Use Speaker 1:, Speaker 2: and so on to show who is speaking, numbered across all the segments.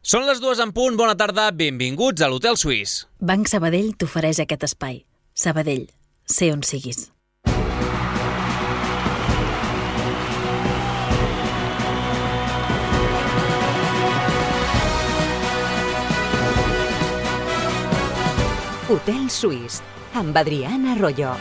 Speaker 1: Són les 2 en punt, bona tarda, benvinguts a l'Hotel Suís.
Speaker 2: Banc Sabadell t'ofereix aquest espai. Sabadell, sé on siguis.
Speaker 3: Hotel Suís, amb Adriana Arroyo.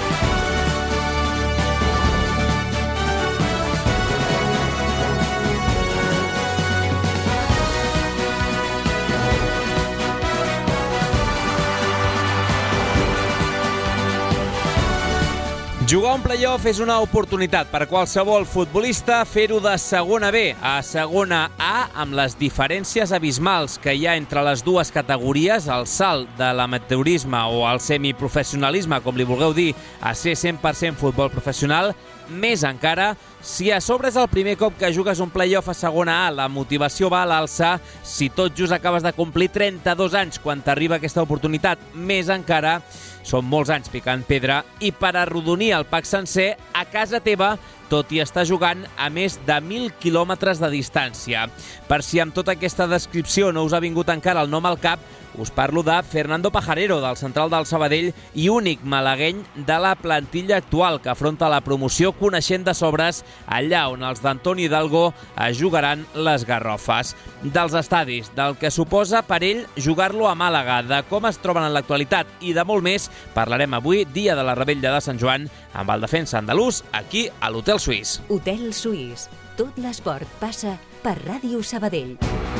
Speaker 1: Jugar un play-off és una oportunitat per a qualsevol futbolista fer-ho de segona B a segona A amb les diferències abismals que hi ha entre les dues categories, el salt de l'amateurisme o el semiprofessionalisme, com li vulgueu dir, a ser 100% futbol professional. Més encara, si a sobre és el primer cop que jugues un play-off a segona A, la motivació va a l'alça. Si tot just acabes de complir 32 anys quan t'arriba aquesta oportunitat, més encara, són molts anys picant pedra i per arrodonir el pack sencer, a casa teva, tot i estar jugant a més de 1.000 quilòmetres de distància. Per si amb tota aquesta descripció no us ha vingut encara el nom al cap, us parlo de Fernando Pajarero, del central del Sabadell i únic malagueny de la plantilla actual que afronta la promoció, coneixent de sobres allà on els d'Antoni Hidalgo jugaran les garrofes. Dels estadis, del que suposa per ell jugar-lo a Màlaga, de com es troben en l'actualitat i de molt més, parlarem avui, dia de la Revetlla de Sant Joan, amb el defensa andalús, aquí a l'Hotel Suís.
Speaker 3: Hotel Suís. Tot l'esport passa per Ràdio Sabadell.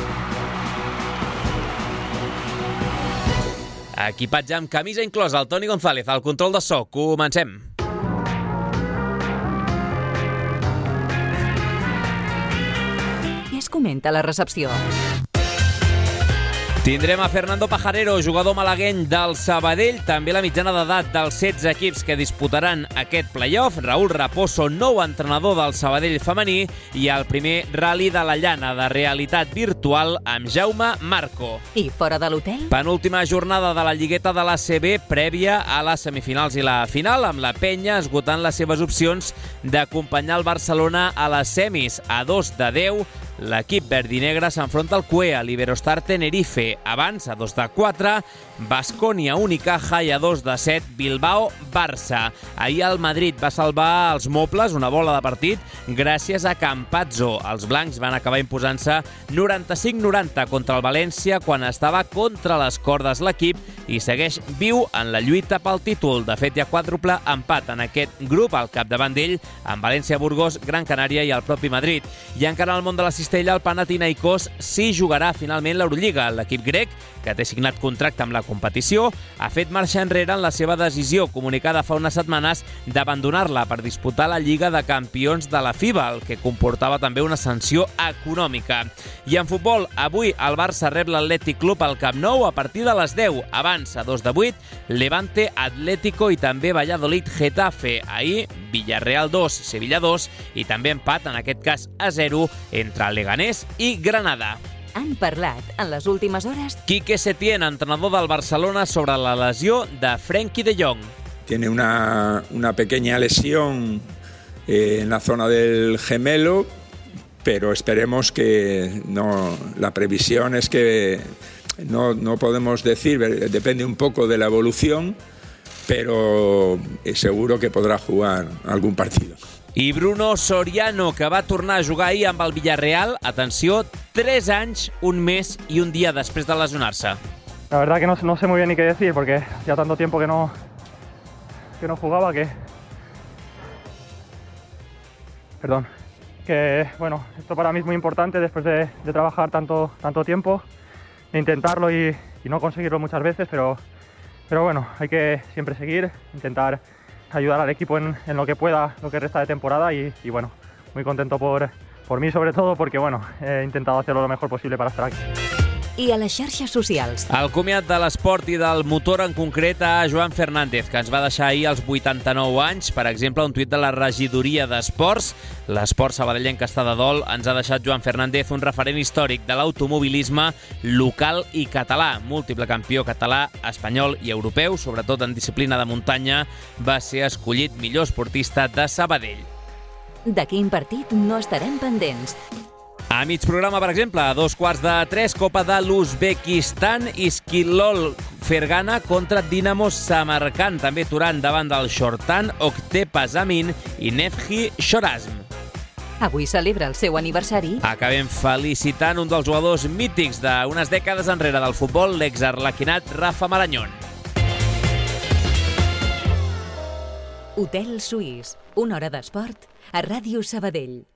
Speaker 1: Equipatge amb camisa inclosa, el Toni González, al control de so. Comencem.
Speaker 3: Què es comenta a la recepció?
Speaker 1: Tindrem a Fernando Pajarero, jugador malagueny del Sabadell, també la mitjana d'edat dels 16 equips que disputaran aquest play-off, Raúl Raposo, nou entrenador del Sabadell femení, i el primer Rally de la Llana de realitat virtual amb Jaume Marco.
Speaker 3: I fora de l'hotel?
Speaker 1: Penúltima jornada de la lligueta de l'ACB prèvia a les semifinals i la final, amb la Penya esgotant les seves opcions d'acompanyar el Barcelona a les semis. A 2 de 10, l'equip verd i negre s'enfronta al CUE, a l'Iberostar Tenerife. Abans, a 2 de 4, Baskonia Unicaja, i a 2 de 7, Bilbao Barça. Ahir el Madrid va salvar els mobles, una bola de partit, gràcies a Campazzo. Els blancs van acabar imposant-se 95-90 contra el València quan estava contra les cordes l'equip i segueix viu en la lluita pel títol. De fet, hi ha quàdruple empat en aquest grup, al capdavant d'ell, amb València, Burgos, Gran Canària i el propi Madrid. I encara al món de la cistella, el Panathinaikos sí jugarà finalment l'Eurolliga. L'equip grec, que té signat contracte amb la competició, ha fet marxa enrere en la seva decisió, comunicada fa unes setmanes, d'abandonar-la per disputar la Lliga de Campions de la FIBA, el que comportava també una sanció econòmica. I en futbol, avui el Barça rep l'Atlètic Club al Camp Nou a partir de les 10. Abans, a 2 de 8, Levante, Atlético i també Valladolid, Getafe. Ahir, Villarreal 2, Sevilla 2 i també empat, en aquest cas a 0, entre Leganés i Granada.
Speaker 3: Han parlat en les últimes hores
Speaker 1: Quique Setién, entrenador del Barcelona, sobre la lesió de Frenkie de Jong.
Speaker 4: Tiene una pequeña lesión en la zona del gemelo, pero esperemos que no. La previsión es que no podemos decir, depende un poco de la evolución, pero seguro que podrá jugar algún partido.
Speaker 1: I Bruno Soriano, que va tornar a jugar ahir amb el Villarreal, atenció, 3 anys, un mes i un dia després de lesionar-se.
Speaker 5: La verdad que no sé muy bien ni qué decir, porque ya tanto tiempo que no jugaba que bueno, esto para mí es muy importante después de trabajar tanto tiempo, de intentarlo y no conseguirlo muchas veces, pero bueno, hay que siempre seguir, intentar ayudar al equipo en lo que pueda, lo que resta de temporada y bueno, muy contento por mí sobre todo, porque bueno, he intentado hacerlo lo mejor posible para estar aquí.
Speaker 3: I a les xarxes socials.
Speaker 1: El comiat de l'esport i del motor en concret a Joan Fernández, que ens va deixar ahir als 89 anys. Per exemple, un tuit de la regidoria d'Esports. L'esport sabadellenc està de dol. Ens ha deixat Joan Fernández, un referent històric de l'automobilisme local i català. Múltiple campió català, espanyol i europeu, sobretot en disciplina de muntanya, va ser escollit millor esportista de Sabadell.
Speaker 3: De quin partit no estarem pendents?
Speaker 1: A mig programa, per exemple, a 2:15, Copa de l'Uzbekistan, Iskilol Fergana contra Dinamo Samarkand. També Turan davant del Shortan, Oktepas Amin i Nefhi Shorazm.
Speaker 3: Avui celebra el seu aniversari.
Speaker 1: Acabem felicitant un dels jugadors mítics d'unes dècades enrere del futbol, l'exarlequinat Rafa Marañón.
Speaker 3: Hotel Suís, una hora d'esport a Ràdio Sabadell.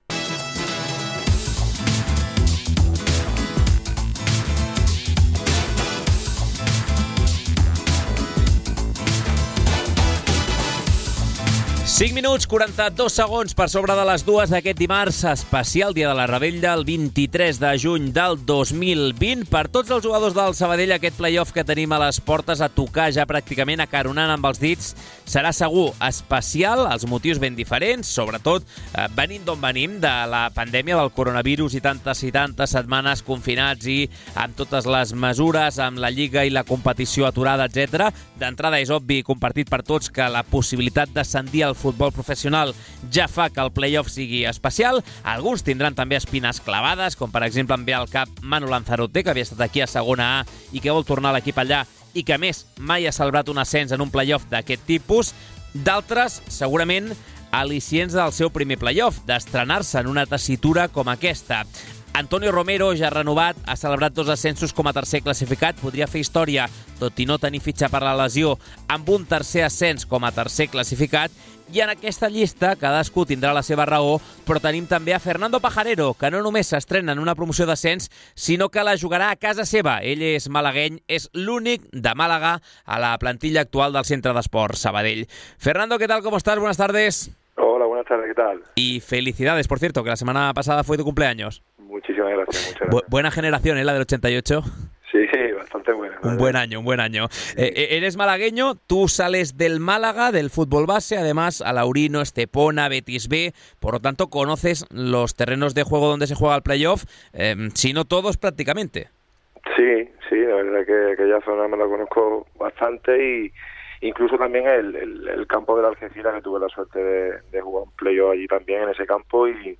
Speaker 1: Cinc minuts, 42 segons per sobre de les 2 d'aquest dimarts, especial dia de la Rebella, el 23 de juny del 2020. Per tots els jugadors del Sabadell, aquest play-off que tenim a les portes a tocar ja pràcticament acaronant amb els dits serà segur especial, els motius ben diferents, sobretot venint d'on venim, de la pandèmia del coronavirus i tantes setmanes confinats i amb totes les mesures, amb la Lliga i la competició aturada, etc. D'entrada és obvi i compartit per tots que la possibilitat d'ascendir al futbol professional ja fa que el play-off sigui especial. Alguns tindran també espines clavades, com per exemple em ve al cap Manu Lanzarote, que havia estat aquí a segona A i que vol tornar a l'equip allà i que a més mai ha celebrat un ascens en un play-off d'aquest tipus. D'altres, segurament, al·licients del seu primer play-off, d'estrenar-se en una tessitura com aquesta. Antonio Romero, ja renovat, ha celebrat 2 ascensos com a tercer classificat, podria fer història, tot i no tenir fitxa per la lesió, amb un tercer ascens com a tercer classificat, i en aquesta llista cadascú tindrà la seva raó, però tenim també a Fernando Pajarero, que no només s'estrena en una promoció d'ascens, sinó que la jugarà a casa seva. Ell és malagueny, és l'únic de Màlaga a la plantilla actual del Centre d'Esports Sabadell. Fernando, ¿qué tal? ¿Cómo estás? Buenas tardes.
Speaker 6: Hola, buenas tardes, ¿qué tal?
Speaker 1: Y felicidades, por cierto, que la semana pasada fue tu cumpleaños.
Speaker 6: Muchísimas gracias, muchas gracias.
Speaker 1: Buena generación, ¿eh? La del 88.
Speaker 6: Sí, bastante buena.
Speaker 1: Un buen año. Eres malagueño, tú sales del Málaga, del fútbol base, además Alaurino, Estepona, Betis B, por lo tanto conoces los terrenos de juego donde se juega el playoff, si no todos prácticamente.
Speaker 6: Sí, la verdad que aquella zona me la conozco bastante y incluso también el campo de la Algeciras, que tuve la suerte de jugar un playoff allí también en ese campo y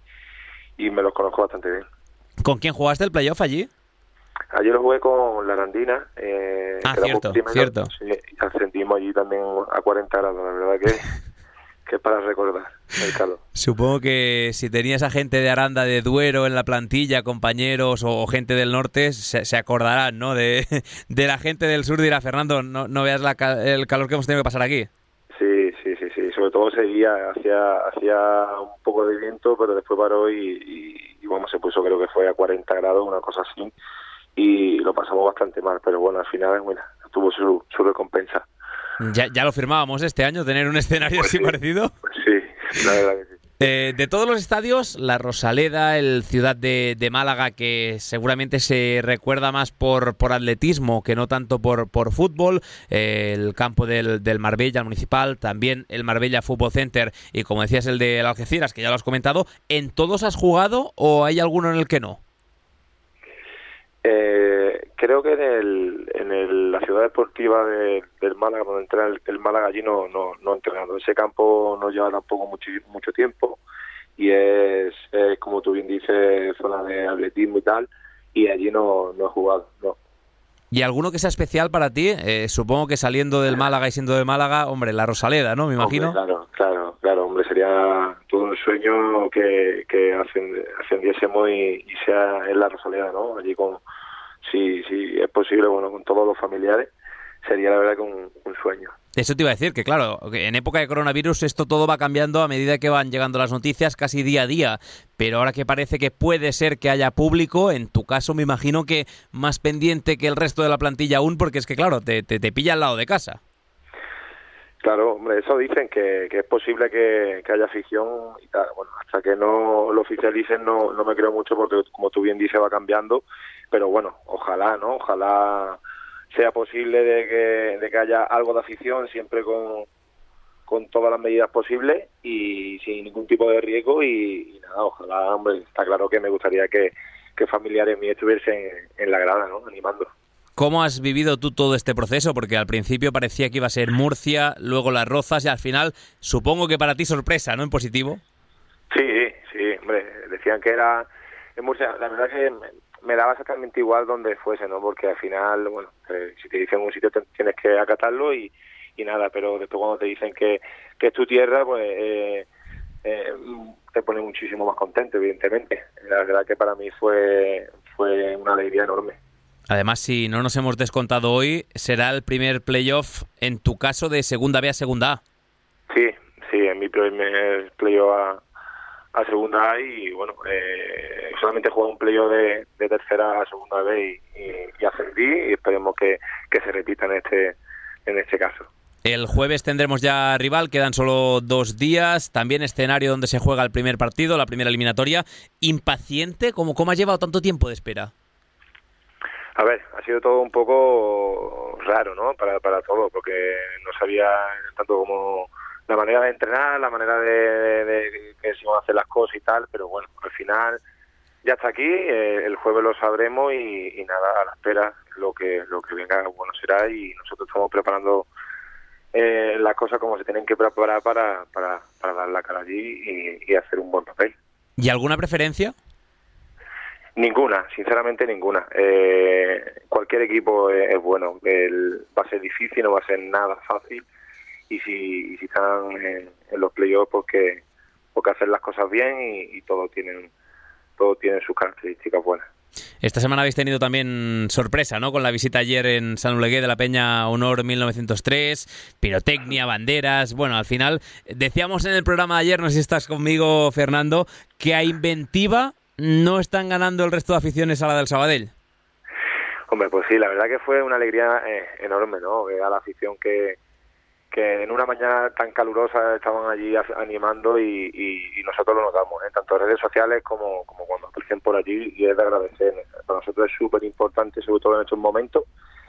Speaker 6: me los conozco bastante bien.
Speaker 1: ¿Con quién jugaste el playoff allí?
Speaker 6: Allí lo jugué con la Arandina.
Speaker 1: Cierto.
Speaker 6: Sí, ascendimos allí también a 40 grados, la verdad que es para recordar el calor.
Speaker 1: Supongo que si tenías a gente de Aranda, de Duero en la plantilla, compañeros o gente del norte, se acordarán, ¿no? De la gente del sur, dirá Fernando, no veas el calor que hemos tenido que pasar aquí.
Speaker 6: Sí, sobre todo seguía, hacía un poco de viento, pero después paró y bueno, se puso, creo que fue a 40 grados, una cosa así, y lo pasamos bastante mal, pero bueno, al final, bueno, tuvo su recompensa.
Speaker 1: Ya lo firmábamos este año, tener un escenario así parecido.
Speaker 6: Pues sí, la verdad que sí.
Speaker 1: De todos los estadios, la Rosaleda, el Ciudad de Málaga, que seguramente se recuerda más por atletismo que no tanto por fútbol, el campo del Marbella, el Municipal, también el Marbella Fútbol Center y, como decías, el de Algeciras, que ya lo has comentado, ¿en todos has jugado o hay alguno en el que no?
Speaker 6: Creo que en la ciudad deportiva del Málaga, donde entra el Málaga, allí no he entrenado. Ese campo no lleva tampoco mucho tiempo y es como tú bien dices, zona de atletismo y tal, y allí no he jugado, no.
Speaker 1: ¿Y alguno que sea especial para ti? Supongo que saliendo del Málaga y siendo de Málaga, hombre, la Rosaleda, ¿no? Me imagino.
Speaker 6: Hombre, claro, hombre, sería todo un sueño que ascendiésemos y sea en la Rosaleda, ¿no? Allí si es posible, bueno, con todos los familiares, sería la verdad que un sueño.
Speaker 1: Eso te iba a decir, que claro, en época de coronavirus esto todo va cambiando a medida que van llegando las noticias casi día a día, pero ahora que parece que puede ser que haya público, en tu caso me imagino que más pendiente que el resto de la plantilla aún, porque es que claro, te pilla al lado de casa.
Speaker 6: Claro, hombre, eso dicen que es posible que haya afición y tal. Bueno, hasta que no lo oficialicen no me creo mucho porque, como tú bien dices, va cambiando. Pero bueno, ojalá, ¿no? Ojalá sea posible de que haya algo de afición, siempre con todas las medidas posibles y sin ningún tipo de riesgo. Y nada, ojalá, hombre, está claro que me gustaría que familiares míos estuviesen en la grada, ¿no? Animando.
Speaker 1: ¿Cómo has vivido tú todo este proceso? Porque al principio parecía que iba a ser Murcia, luego Las Rozas y al final, supongo que para ti sorpresa, ¿no? En positivo.
Speaker 6: Sí, hombre, decían que era en Murcia, la verdad que me daba exactamente igual donde fuese, ¿no? Porque al final, bueno, si te dicen un sitio tienes que acatarlo y nada, pero después cuando te dicen que es tu tierra, pues te pone muchísimo más contento, evidentemente. La verdad que para mí fue una alegría enorme.
Speaker 1: Además, si no nos hemos descontado hoy, será el primer playoff, en tu caso, de Segunda B a Segunda A.
Speaker 6: Sí, en mi primer playoff a Segunda A y bueno, solamente he jugado un playoff de tercera a Segunda B y ascendí y esperemos que se repita en este caso.
Speaker 1: El jueves tendremos ya rival, quedan solo 2 días, también escenario donde se juega el primer partido, la primera eliminatoria. ¿Impaciente? ¿Cómo has llevado tanto tiempo de espera?
Speaker 6: A ver, ha sido todo un poco raro, ¿no? Para todo, porque no sabía tanto como la manera de entrenar, la manera de que se iban a hacer las cosas y tal, pero bueno, al final ya está aquí, el jueves lo sabremos y nada, a la espera, lo que venga bueno será y nosotros estamos preparando las cosas como se tienen que preparar para dar la cara allí y hacer un buen papel.
Speaker 1: ¿Y alguna preferencia?
Speaker 6: Ninguna, sinceramente ninguna. Cualquier equipo es bueno. Va a ser difícil, no va a ser nada fácil. Y si están en los playoffs, porque hacer las cosas bien y todo tienen sus características buenas.
Speaker 1: Esta semana habéis tenido también sorpresa, ¿no? Con la visita ayer en Sant Oleguer de la Peña Honor 1903, pirotecnia, banderas. Bueno, al final decíamos en el programa de ayer, no sé si estás conmigo, Fernando, que a inventiva no están ganando el resto de aficiones a la del Sabadell.
Speaker 6: Hombre, pues sí, la verdad que fue una alegría enorme, ¿no? Ver a la afición que en una mañana tan calurosa estaban allí animando y nosotros lo notamos, tanto en redes sociales como cuando aparecen por allí, y es de agradecer. Para nosotros es súper importante, sobre todo en estos momentos,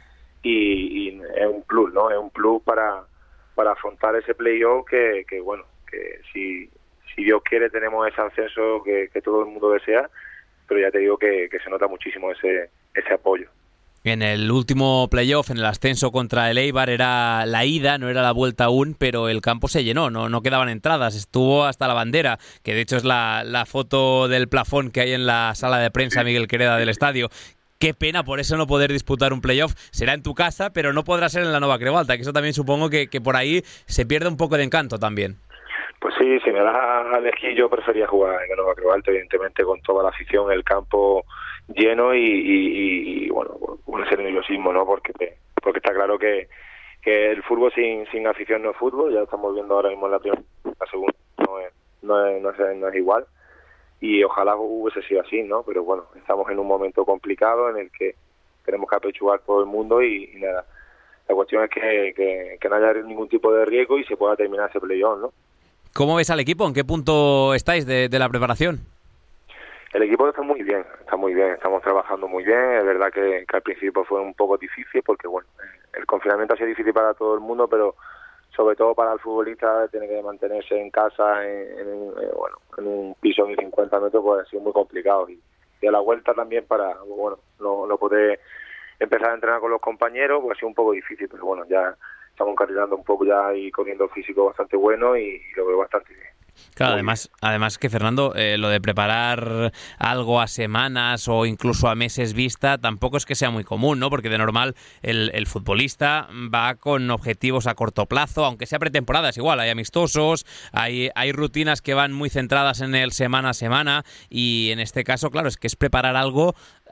Speaker 6: y es un plus, ¿no? Es un plus para afrontar ese playoff que bueno, que si Dios quiere tenemos ese ascenso que todo el mundo desea, pero ya te digo que se nota muchísimo ese apoyo.
Speaker 1: En el último playoff, en el ascenso contra el Eibar, era la ida, no era la vuelta aún, pero el campo se llenó, no quedaban entradas, estuvo hasta la bandera, que de hecho es la foto del plafón que hay en la sala de prensa Miguel Quereda del estadio. Qué pena por eso no poder disputar un playoff. Será en tu casa, pero no podrá ser en la Nova Creu Alta, que eso también supongo que por ahí se pierde un poco de encanto también.
Speaker 6: Pues sí, si me das a elegir, yo prefería jugar en la Nova Creu Alta, evidentemente con toda la afición, el campo lleno y bueno, con ese nerviosismo, ¿no? Porque está claro que el fútbol sin afición no es fútbol. Ya estamos viendo ahora mismo en la primera, la segunda no es igual, y ojalá hubiese sido así, ¿no? Pero bueno, estamos en un momento complicado en el que tenemos que apechugar todo el mundo y nada, la cuestión es que no haya ningún tipo de riesgo y se pueda terminar ese playoff, ¿no?
Speaker 1: ¿Cómo ves al equipo? ¿En qué punto estáis de la preparación?
Speaker 6: El equipo está muy bien, estamos trabajando muy bien. Es verdad que al principio fue un poco difícil porque bueno, el confinamiento ha sido difícil para todo el mundo, pero sobre todo para el futbolista tiene que mantenerse en casa en un piso de 50 metros, pues ha sido muy complicado, y a la vuelta también para bueno no poder empezar a entrenar con los compañeros, pues ha sido un poco difícil, pero bueno, ya estamos cargando un poco ya y corriendo físico bastante bueno y lo veo bastante bien.
Speaker 1: Claro, además que Fernando, lo de preparar algo a semanas o incluso a meses vista tampoco es que sea muy común, ¿no? Porque de normal el futbolista va con objetivos a corto plazo, aunque sea pretemporada, es igual, hay amistosos, hay rutinas que van muy centradas en el semana a semana, y en este caso, claro, es que es preparar algo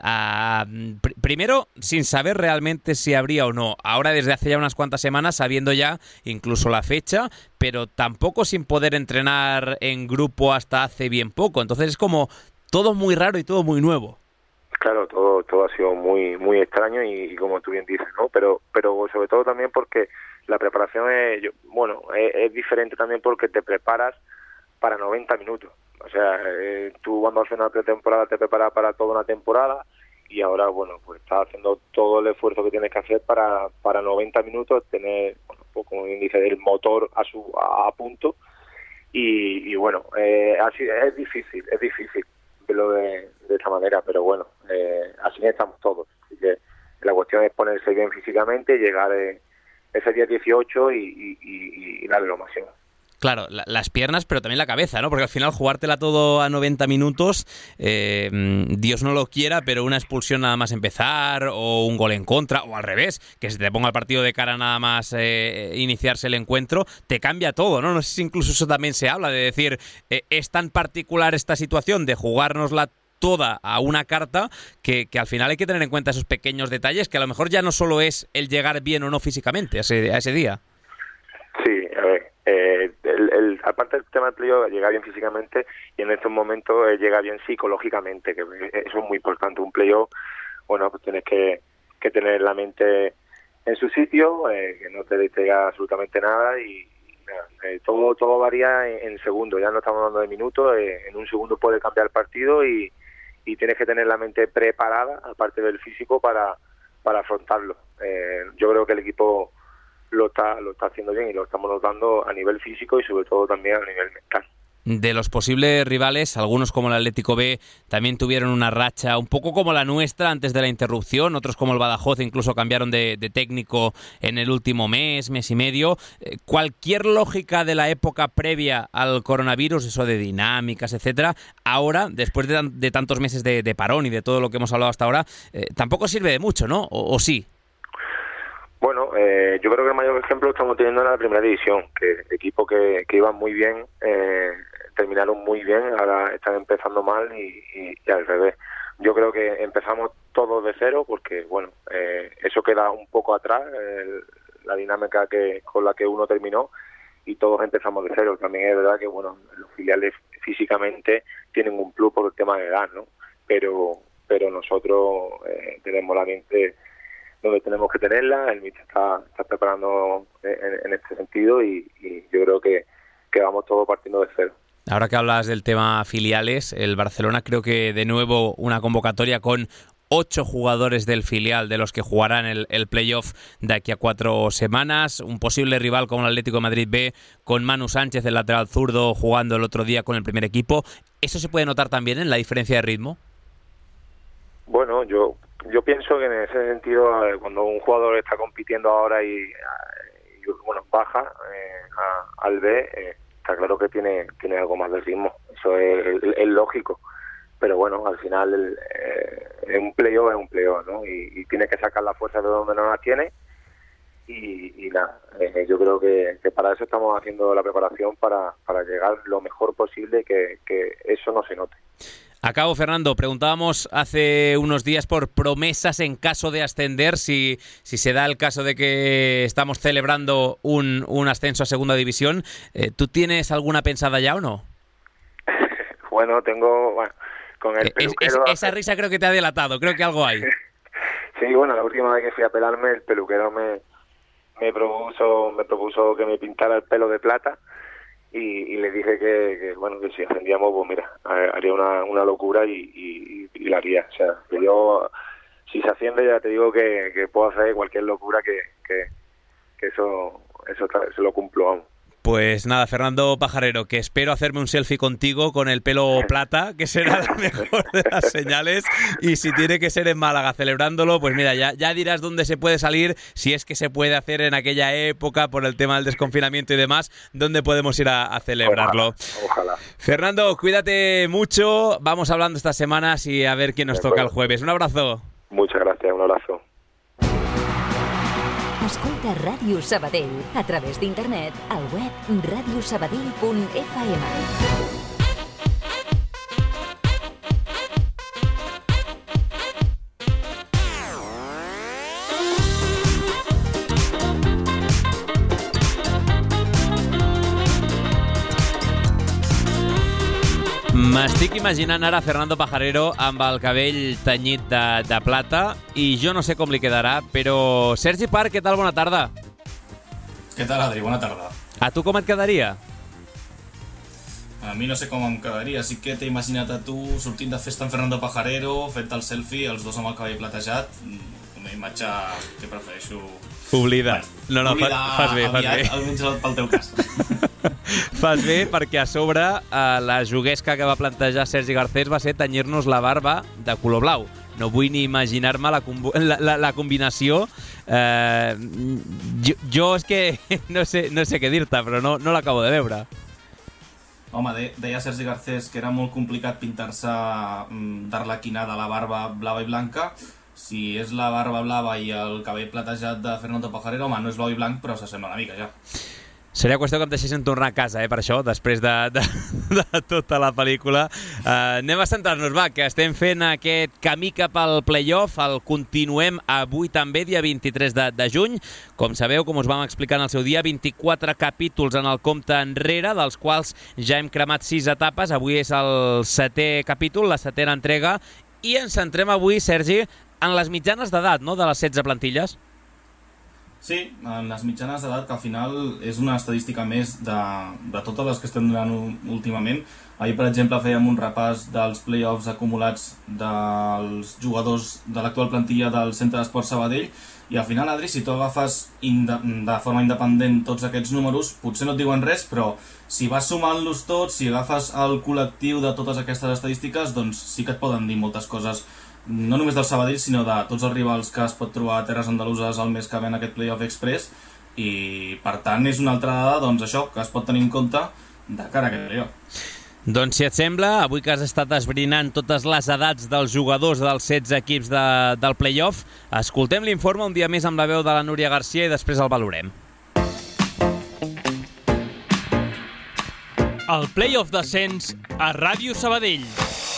Speaker 1: primero sin saber realmente si habría o no, ahora desde hace ya unas cuantas semanas sabiendo ya incluso la fecha, pero tampoco sin poder entrenar en grupo hasta hace bien poco. Entonces es como todo muy raro y todo muy nuevo.
Speaker 6: Claro, todo ha sido muy muy extraño y como tú bien dices, ¿no? Pero sobre todo también porque la preparación es diferente también, porque te preparas para 90 minutos. O sea, tú cuando haces una pretemporada te preparas para toda una temporada, y ahora, bueno, pues estás haciendo todo el esfuerzo que tienes que hacer para 90 minutos, tener, bueno, pues como bien dice, el motor a punto, y bueno, es difícil verlo de esta manera, pero bueno, así estamos todos. Así que la cuestión es ponerse bien físicamente, llegar ese día 18 y darle lo máximo.
Speaker 1: Claro, las piernas, pero también la cabeza, ¿no? Porque al final jugártela todo a 90 minutos, Dios no lo quiera, pero una expulsión nada más empezar, o un gol en contra, o al revés, que se te ponga el partido de cara nada más iniciarse el encuentro, te cambia todo, ¿no? No sé si incluso eso también se habla, de decir, es tan particular esta situación de jugárnosla toda a una carta que al final hay que tener en cuenta esos pequeños detalles, que a lo mejor ya no solo es el llegar bien o no físicamente a ese día.
Speaker 6: Sí, a ver, aparte del tema del playoff, llega bien físicamente y en estos momentos llega bien psicológicamente, que eso es muy importante. Un playoff, bueno, pues tienes que tener la mente en su sitio, que no te distraiga absolutamente nada y todo varía en segundos, ya no estamos hablando de minutos, en un segundo puede cambiar el partido y tienes que tener la mente preparada, aparte del físico, para afrontarlo. Yo creo que el equipo lo está haciendo bien y lo estamos notando a nivel físico y sobre todo también a nivel mental.
Speaker 1: De los posibles rivales, algunos como el Atlético B también tuvieron una racha un poco como la nuestra antes de la interrupción, otros como el Badajoz incluso cambiaron de técnico en el último mes y medio. Cualquier lógica de la época previa al coronavirus, eso de dinámicas, etcétera, ahora, después de tantos meses de parón y de todo lo que hemos hablado hasta ahora, tampoco sirve de mucho, ¿no? ¿O sí?
Speaker 6: Bueno, yo creo que el mayor ejemplo lo estamos teniendo en la primera división, que equipos que iban muy bien terminaron muy bien, ahora están empezando mal y al revés. Yo creo que empezamos todos de cero porque, bueno, eso queda un poco atrás, la dinámica con la que uno terminó, y todos empezamos de cero. También es verdad que, bueno, los filiales físicamente tienen un plus por el tema de edad, ¿no? Pero nosotros tenemos la mente donde tenemos que tenerla, el míster está preparando en este sentido y yo creo que vamos todos partiendo de cero.
Speaker 1: Ahora que hablas del tema filiales, el Barcelona creo que de nuevo una convocatoria con 8 jugadores del filial de los que jugarán el playoff de aquí a 4 semanas, un posible rival como el Atlético de Madrid B con Manu Sánchez, el lateral zurdo, jugando el otro día con el primer equipo. ¿Eso se puede notar también en la diferencia de ritmo?
Speaker 6: Bueno, yo pienso que en ese sentido, cuando un jugador está compitiendo ahora y bueno, baja al B, está claro que tiene algo más de ritmo. Eso es lógico. Pero bueno, al final un playoff es un playoff, ¿no? Y tiene que sacar la fuerza de donde no la tiene. Y nada, yo creo que para eso estamos haciendo la preparación, para llegar lo mejor posible, que eso no se note.
Speaker 1: Acabo, Fernando, preguntábamos hace unos días por promesas en caso de ascender, si se da el caso de que estamos celebrando un ascenso a segunda división. ¿Tú tienes alguna pensada ya o no?
Speaker 6: Bueno, con el peluquero...
Speaker 1: Esa risa creo que te ha delatado, creo que algo hay.
Speaker 6: Sí, bueno, la última vez que fui a pelarme, el peluquero me propuso que me pintara el pelo de plata. Y le dije que bueno, que si ascendíamos, pues mira, haría una locura y la haría. O sea, que yo, si se asciende, ya te digo que puedo hacer cualquier locura, que eso se lo cumplo, vamos.
Speaker 1: Pues nada, Fernando Pajarero, que espero hacerme un selfie contigo con el pelo plata, que será la mejor de las señales, y si tiene que ser en Málaga celebrándolo, pues mira, ya dirás dónde se puede salir, si es que se puede hacer en aquella época por el tema del desconfinamiento y demás, dónde podemos ir a celebrarlo.
Speaker 6: Ojalá.
Speaker 1: Fernando, cuídate mucho, vamos hablando estas semanas y a ver quién nos toca el jueves. Un abrazo.
Speaker 6: Muchas gracias, un abrazo.
Speaker 3: Escolta Ràdio Sabadell a través d'internet al web radiosabadell.fm.
Speaker 1: M'estic imaginant ara Fernando Pajarero amb el cabell tenyit de plata i jo no sé com li quedarà, però Sergi Parc, què tal? Bona tarda.
Speaker 7: Què tal, Adri? Bona tarda.
Speaker 1: A tu com et quedaria?
Speaker 7: A mi no sé com em quedaria, sí que t'he imaginat a tu sortint de festa amb Fernando Pajarero, fent el selfie, els dos amb el cabell platejat, una imatge que prefereixo...
Speaker 1: Oblida. No, fas bé.
Speaker 7: Almenys pel teu cas.
Speaker 1: Fas bé, perquè a sobre la juguesca que va plantejar Sergi Garcés va ser tenyir-nos la barba de color blau. No vull ni imaginar-me la combinació. Jo és que no sé què dir-te, però no l'acabo de veure.
Speaker 7: Home, deia Sergi Garcés que era molt complicat pintar-se d'arlequinada la barba blava i blanca. Si és la barba blava i el cabell platejat de Fernando Pajarero, home, no és blau i blanc, però s'assembla una mica ja.
Speaker 1: Seria qüestió que em deixessin tornar a casa, per això, després de tota la pel·lícula. Anem a centrar-nos, va, que estem fent aquest camí cap al play-off. El continuem avui també, dia 23 de juny. Com sabeu, com us vam explicar en el seu dia, 24 capítols en el compte enrere, dels quals ja hem cremat 6 etapes. Avui és el 7è capítol, la 7a entrega, i ens centrem avui, Sergi, en les mitjanes d'edat, no?, de les 16 plantilles.
Speaker 7: Sí, en les mitjanes d'edat, que al final és una estadística més de totes les que estem donant últimament. Ahir, per exemple, fèiem un repàs dels play-offs acumulats dels jugadors de l'actual plantilla del Centre d'Esports Sabadell, i al final, Adri, si tu agafes de forma independent tots aquests números, potser no et diuen res, però si vas sumant-los tots, si agafes el col·lectiu de totes aquestes estadístiques, doncs sí que et poden dir moltes coses, no només del Sabadell, sinó de tots els rivals que es pot trobar a Terres Andaluses el mes que ve en aquest Playoff Express, i per tant és una altra dada, doncs això, que es pot tenir en compte de cara a aquest playoff.
Speaker 1: Doncs si et sembla, avui que has estat esbrinant totes les edats dels jugadors dels 16 equips del playoff, escoltem l'informe un dia més amb la veu de la Núria Garcia i després el valorem.
Speaker 8: El playoff d'ascens a Ràdio Sabadell.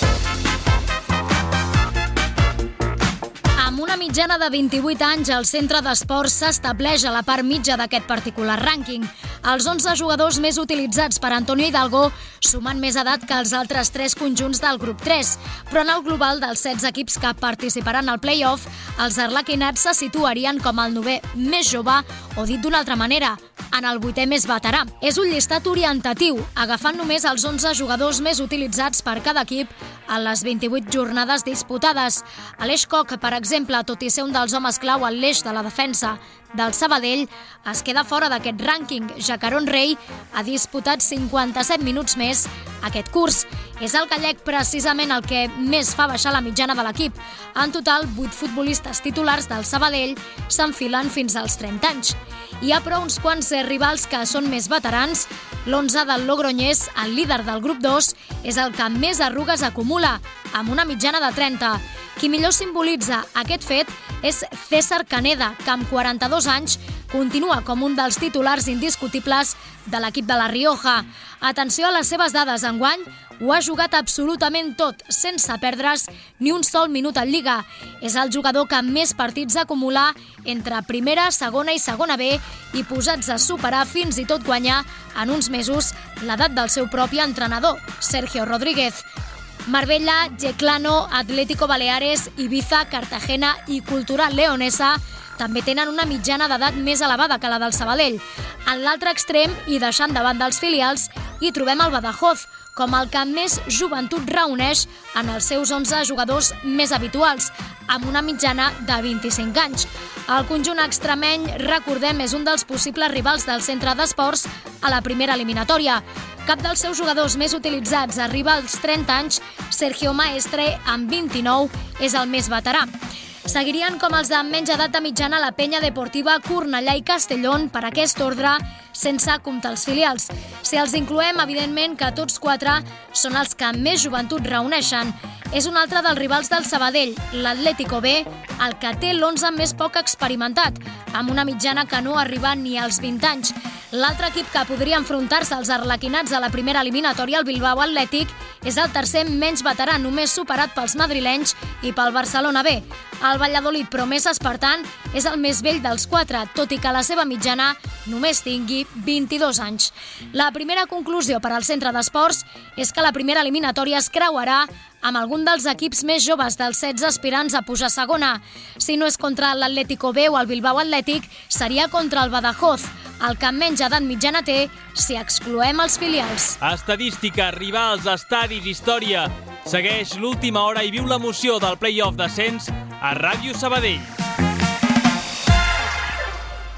Speaker 9: Amb una mitjana de 28 anys, el Centre d'Esports s'estableix a la part mitja d'aquest particular rànquing. Els 11 jugadors més utilitzats per Antonio Hidalgo sumen més edat que els altres 3 conjunts del grup 3, però en el global dels 16 equips que participaran al play-off, els arlequinats se situarien com el 9è més jove, o dit d'una altra manera, en el 8è més veterà. És un llistat orientatiu, agafant només els 11 jugadors més utilitzats per cada equip en les 28 jornades disputades. Aleix Koch, per exemple, tot i ser un dels homes clau en l'eix de la defensa del Sabadell, es queda fora d'aquest rànquing, ja que Aaron Rey ha disputat 57 minuts més aquest curs. És el gallec precisament el que més fa baixar la mitjana de l'equip. En total, 8 futbolistes titulars del Sabadell s'enfilen fins als 30 anys. Hi ha però uns quants rivals que són més veterans. L'11 del Logroñés, el líder del grup 2, és el que més arrugues acumula, amb una mitjana de 30. Qui millor simbolitza aquest fet és César Caneda, que amb 42 anys continua com un dels titulars indiscutibles de l'equip de la Rioja. Atenció a les seves dades enguany, ho ha jugat absolutament tot, sense perdre's ni un sol minut en Lliga. És el jugador que més partits acumula entre primera, segona i segona B i posats a superar fins i tot guanyar en uns mesos l'edat del seu propi entrenador, Sergio Rodríguez. Marbella, Yeclano, Atlético Baleares, Ibiza, Cartagena i Cultural Leonesa també tenen una mitjana d'edat més elevada que la del Sabadell. En l'altre extrem, i deixant de banda els filials, hi trobem el Badajoz, com el que més joventut reuneix en els seus 11 jugadors més habituals, amb una mitjana de 25 anys. El conjunt extremeny, recordem, és un dels possibles rivals del Centre d'Esports a la primera eliminatòria. Cap dels seus jugadors més utilitzats arriba als 30 anys, Sergio Maestre, amb 29, és el més veterà. Seguirien com els de menys edat de mitjana la Penya Deportiva, Cornellà i Castellón per aquest ordre, sense comptar els filials. Si els incloem, evidentment que tots 4 són els que més joventut reuneixen. És un altre dels rivals del Sabadell, l'Atlético B, el que té l'11 més poc experimentat, amb una mitjana que no arriba ni als 20 anys. L'altre equip que podria enfrontar-se als arlequinats a la primera eliminatòria, el Bilbao Atlètic, és el tercer menys veterà, només superat pels madrilenys i pel Barcelona B. El Valladolid, promeses, per tant, és el més vell dels 4, tot i que la seva mitjana només tingui 22 anys. La primera conclusió per al Centre d'Esports és que la primera eliminatòria es creuarà amb algun dels equips més joves dels 16 aspirants a pujar a segona. Si no és contra l'Atlético B o el Bilbao Atlètic, seria contra el Badajoz, el que menys edat mitjana té si excloem els filials.
Speaker 8: Estadística, rivals, estadis, història. Segueix l'última hora i viu l'emoció del play-off d'ascens a Ràdio Sabadell.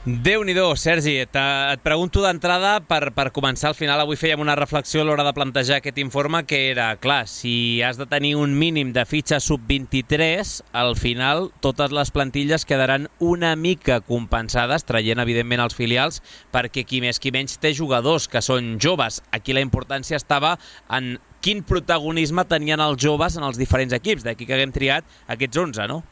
Speaker 1: Déu-n'hi-do, Sergi. Et pregunto d'entrada, per començar, al final avui fèiem una reflexió a l'hora de plantejar aquest informe, que era, clar, si has de tenir un mínim de fitxa sub-23, al final totes les plantilles quedaran una mica compensades, traient evidentment els filials, perquè qui més qui menys té jugadors que són joves. Aquí la importància estava en quin protagonisme tenien els joves en els diferents equips, d'aquí que haguem triat aquests 11, no?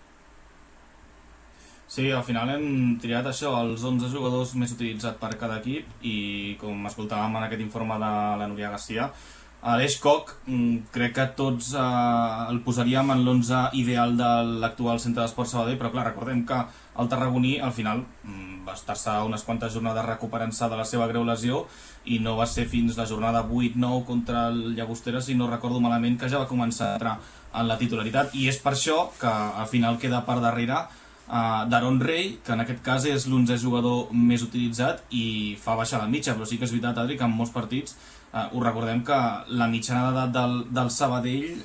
Speaker 7: Sí, al final hem triat això, els 11 jugadors més utilitzats per cada equip, i com escoltàvem en aquest informe de la Núria Garcia, l'Eix Koch crec que tots el posaríem en l'11 ideal de l'actual Centre d'Esports Sabadell, però clar, recordem que el tarragoní al final va estar-se unes quantes jornades recuperant-se de la seva greu lesió, i no va ser fins la jornada 8-9 contra el Llagostera, si no recordo malament, que ja va començar a entrar en la titularitat, i és per això que al final queda per darrere d'Aaron Rey, que en aquest cas és l'11è jugador més utilitzat i fa baixar la mitja, però sí que és veritat, Adri, que en molts partits us recordem que la mitjana d'edat del Sabadell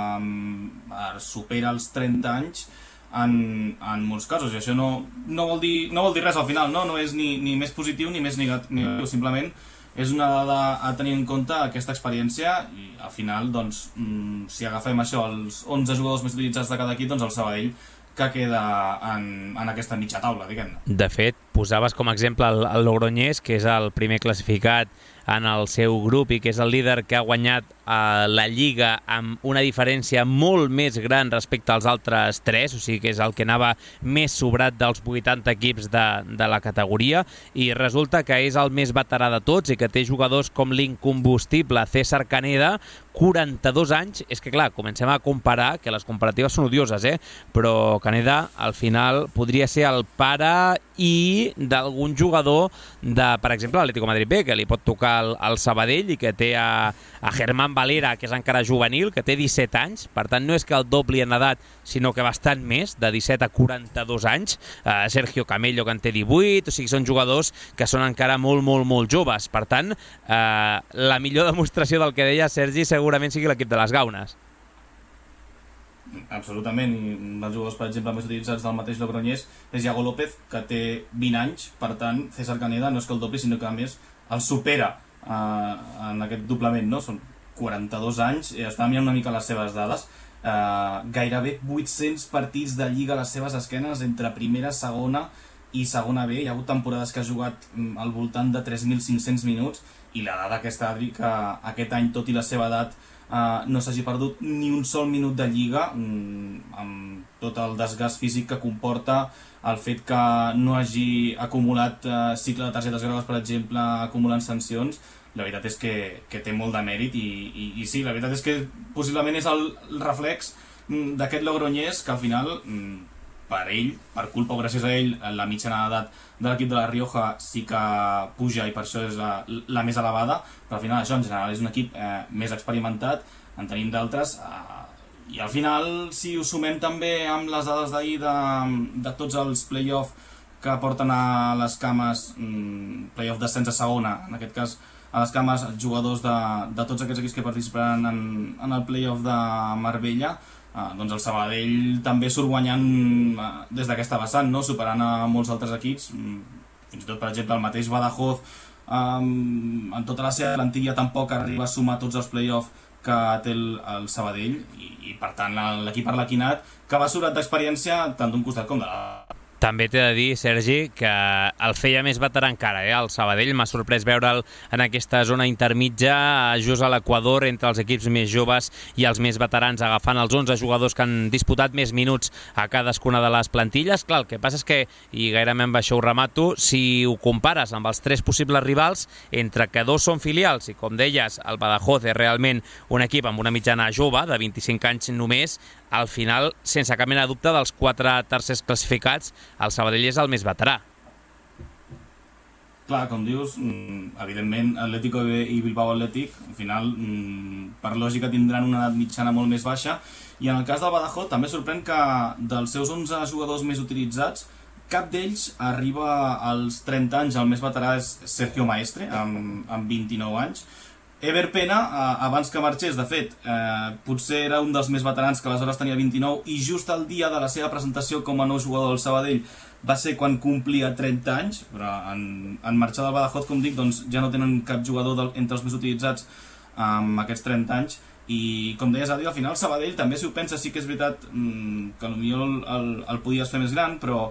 Speaker 7: supera els 30 anys en molts casos, i això no vol dir res al final, no és ni més positiu ni més negatiu, simplement és una dada a tenir en compte, aquesta experiència, i al final, doncs, si agafem això, els 11 jugadors més utilitzats de cada equip, doncs el Sabadell que queda en aquesta mitja taula, diguem-ne.
Speaker 1: De fet, posaves com a exemple el Logroñés, que és el primer classificat en el seu grup i que és el líder que ha guanyat la Lliga amb una diferència molt més gran respecte als altres 3, o sigui que és el que anava més sobrat dels 80 equips de la categoria, i resulta que és el més veterà de tots i que té jugadors com l'incombustible César Caneda, 42 anys. És que clar, comencem a comparar, que les comparatives són odioses, però Caneda al final podria ser el pare i d'algun jugador de, per exemple, l'Atlético Madrid B, que li pot tocar al Sabadell, i que té a Germán Valera, que és encara juvenil, que té 17 anys, per tant no és que el dobli en edat, sinó que bastant més, de 17 a 42 anys, Sergio Camello, que en té 18, o sigui, són jugadors que són encara molt, molt, molt joves. Per tant, la millor demostració del que deia Sergi segurament sigui l'equip de les Gaunes.
Speaker 7: Absolutament, i un dels jugadors, per exemple, més utilitzats del mateix Logroñés és Iago López, que té 20 anys, per tant, César Caneda no és que el dobli, sinó que a més el supera en aquest doblament, no? Són 42 anys, estava mirant una mica les seves dades, gairebé 800 partits de Lliga a les seves esquenes entre primera, segona i segona B. Hi ha hagut temporades que ha jugat al voltant de 3.500 minuts, i la dada aquesta, Adri, que aquest any, tot i la seva edat, no s'hagi perdut ni un sol minut de Lliga, amb tot el desgast físic que comporta el fet que no hagi acumulat cicle de targetes grogues, per exemple, acumulant sancions. La veritat és que té molt de mèrit, i sí, la veritat és que possiblement és el reflex d'aquest Logroñés, que al final, per ell, per culpa o gràcies a ell, la mitjana d'edat de l'equip de la Rioja sí que puja, i per això és la més elevada, però al final això en general és un equip més experimentat, en tenim d'altres, i al final, si ho sumem també amb les dades d'ahir de tots els play-off que porten a les cames, play-off d'ascens a segona, en aquest cas a les cames jugadors de tots aquests equips que participaran en el play-off de Marbella, doncs el Sabadell també surt guanyant des d'aquesta vessant, no? Superant a molts altres equips, fins i tot, per exemple, el mateix Badajoz, en tota la seva plantilla tampoc arriba a sumar tots els play-off que té el Sabadell, i per tant l'equip arlequinat, que va sobrat d'experiència tant d'un costat com de l'altre.
Speaker 1: També t'he de dir, Sergi, que el feia més veterà encara, el Sabadell. M'ha sorprès veure'l en aquesta zona intermitja, just a l'Equador, entre els equips més joves i els més veterans, agafant els 11 jugadors que han disputat més minuts a cadascuna de les plantilles. Clar, el que passa és que, i gairebé amb això ho remato, si ho compares amb els 3 possibles rivals, entre que 2 són filials, i com deies, el Badajoz és realment un equip amb una mitjana jove, de 25 anys només, al final, sense cap mena de dubte, dels 4 tercers classificats, el Sabadell és el més veterà.
Speaker 7: Clar, com dius, evidentment, Atlético i Bilbao Athletic, al final, per lògica, tindran una edat mitjana molt més baixa, i en el cas del Badajoz també sorprèn que dels seus 11 jugadors més utilitzats, cap d'ells arriba als 30 anys, el més veterà és Sergio Maestre, amb 29 anys, Ever Pena, abans que marxés, de fet, potser era un dels més veterans, que aleshores tenia 29, i just el dia de la seva presentació com a nou jugador del Sabadell va ser quan complia 30 anys, però en marxar del Badajoz, com dic, doncs ja no tenen cap jugador entre els més utilitzats amb aquests 30 anys, i com deies, Adi, al final Sabadell també, si ho penses, sí que és veritat que potser el podies fer més gran, però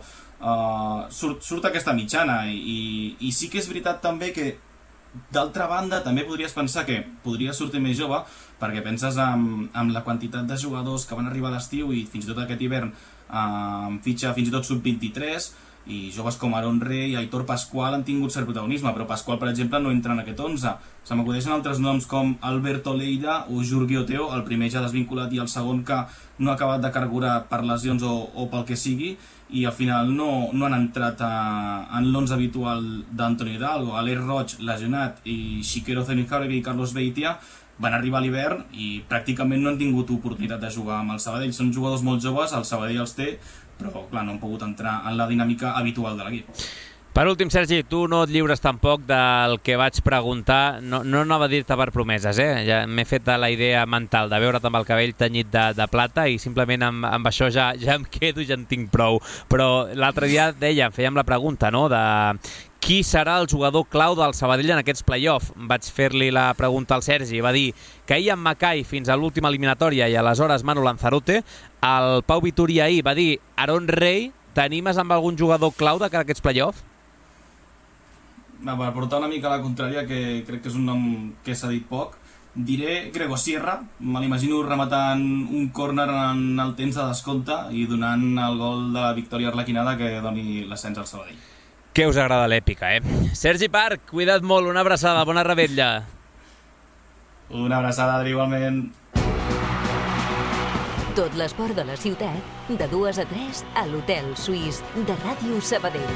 Speaker 7: surt aquesta mitjana, i sí que és veritat també que d'altra banda també podries pensar que podria sortir més jove, perquè penses en la quantitat de jugadors que van arribar a l'estiu i fins i tot aquest hivern fitxa fins i tot sub-23, i joves com Aaron Rey i Aitor Pascual han tingut cert protagonisme, però Pascual, per exemple, no entra en aquest 11. Se m'acudeixen altres noms com Alberto Leida o Jurgi Oteo, el primer ja desvinculat i el segon que no ha acabat de carburar per lesions o pel que sigui, i al final no han entrat en l'11 habitual d'Antonio Hidalgo. Aleix Roig, lesionat, i Xiquero Zenijauregui i Carlos Beitia van arribar a l'hivern i pràcticament no han tingut oportunitat de jugar amb el Sabadell. Són jugadors molt joves, el Sabadell els té, però clar, no han pogut entrar en la dinàmica habitual de l'equip.
Speaker 1: Per últim, Sergi, tu no et lliures tampoc del que vaig preguntar. No anava a dir-te per promeses, ja m'he fet la idea mental de veure't amb el cabell tenyit de plata i simplement amb això ja em quedo i ja en tinc prou. Però l'altre dia fèiem la pregunta, no?, de qui serà el jugador clau del Sabadell en aquests play-off. Vaig fer-li la pregunta al Sergi i va dir que Ian Mackay fins a l'última eliminatòria i aleshores Manu Lanzarote. El Pau Vitoria ahir va dir Aaron Rey. T'animes amb algun jugador clau de cara a aquests play-off?
Speaker 7: Per portar una mica a la contrària, que crec que és un nom que s'ha dit poc, diré Grego Sierra. Me l'imagino rematant un córner en el temps de descompte i donant el gol de la victòria arlequinada que doni l'ascens al Sabadell.
Speaker 1: Que us agrada l'èpica, Sergi Parc, cuida't molt, una abraçada, bona revetlla.
Speaker 7: Una abraçada, Adri, igualment.
Speaker 3: Tot l'esport de la ciutat, de 2 a 3 a l'Hotel Suís de Ràdio Sabadell.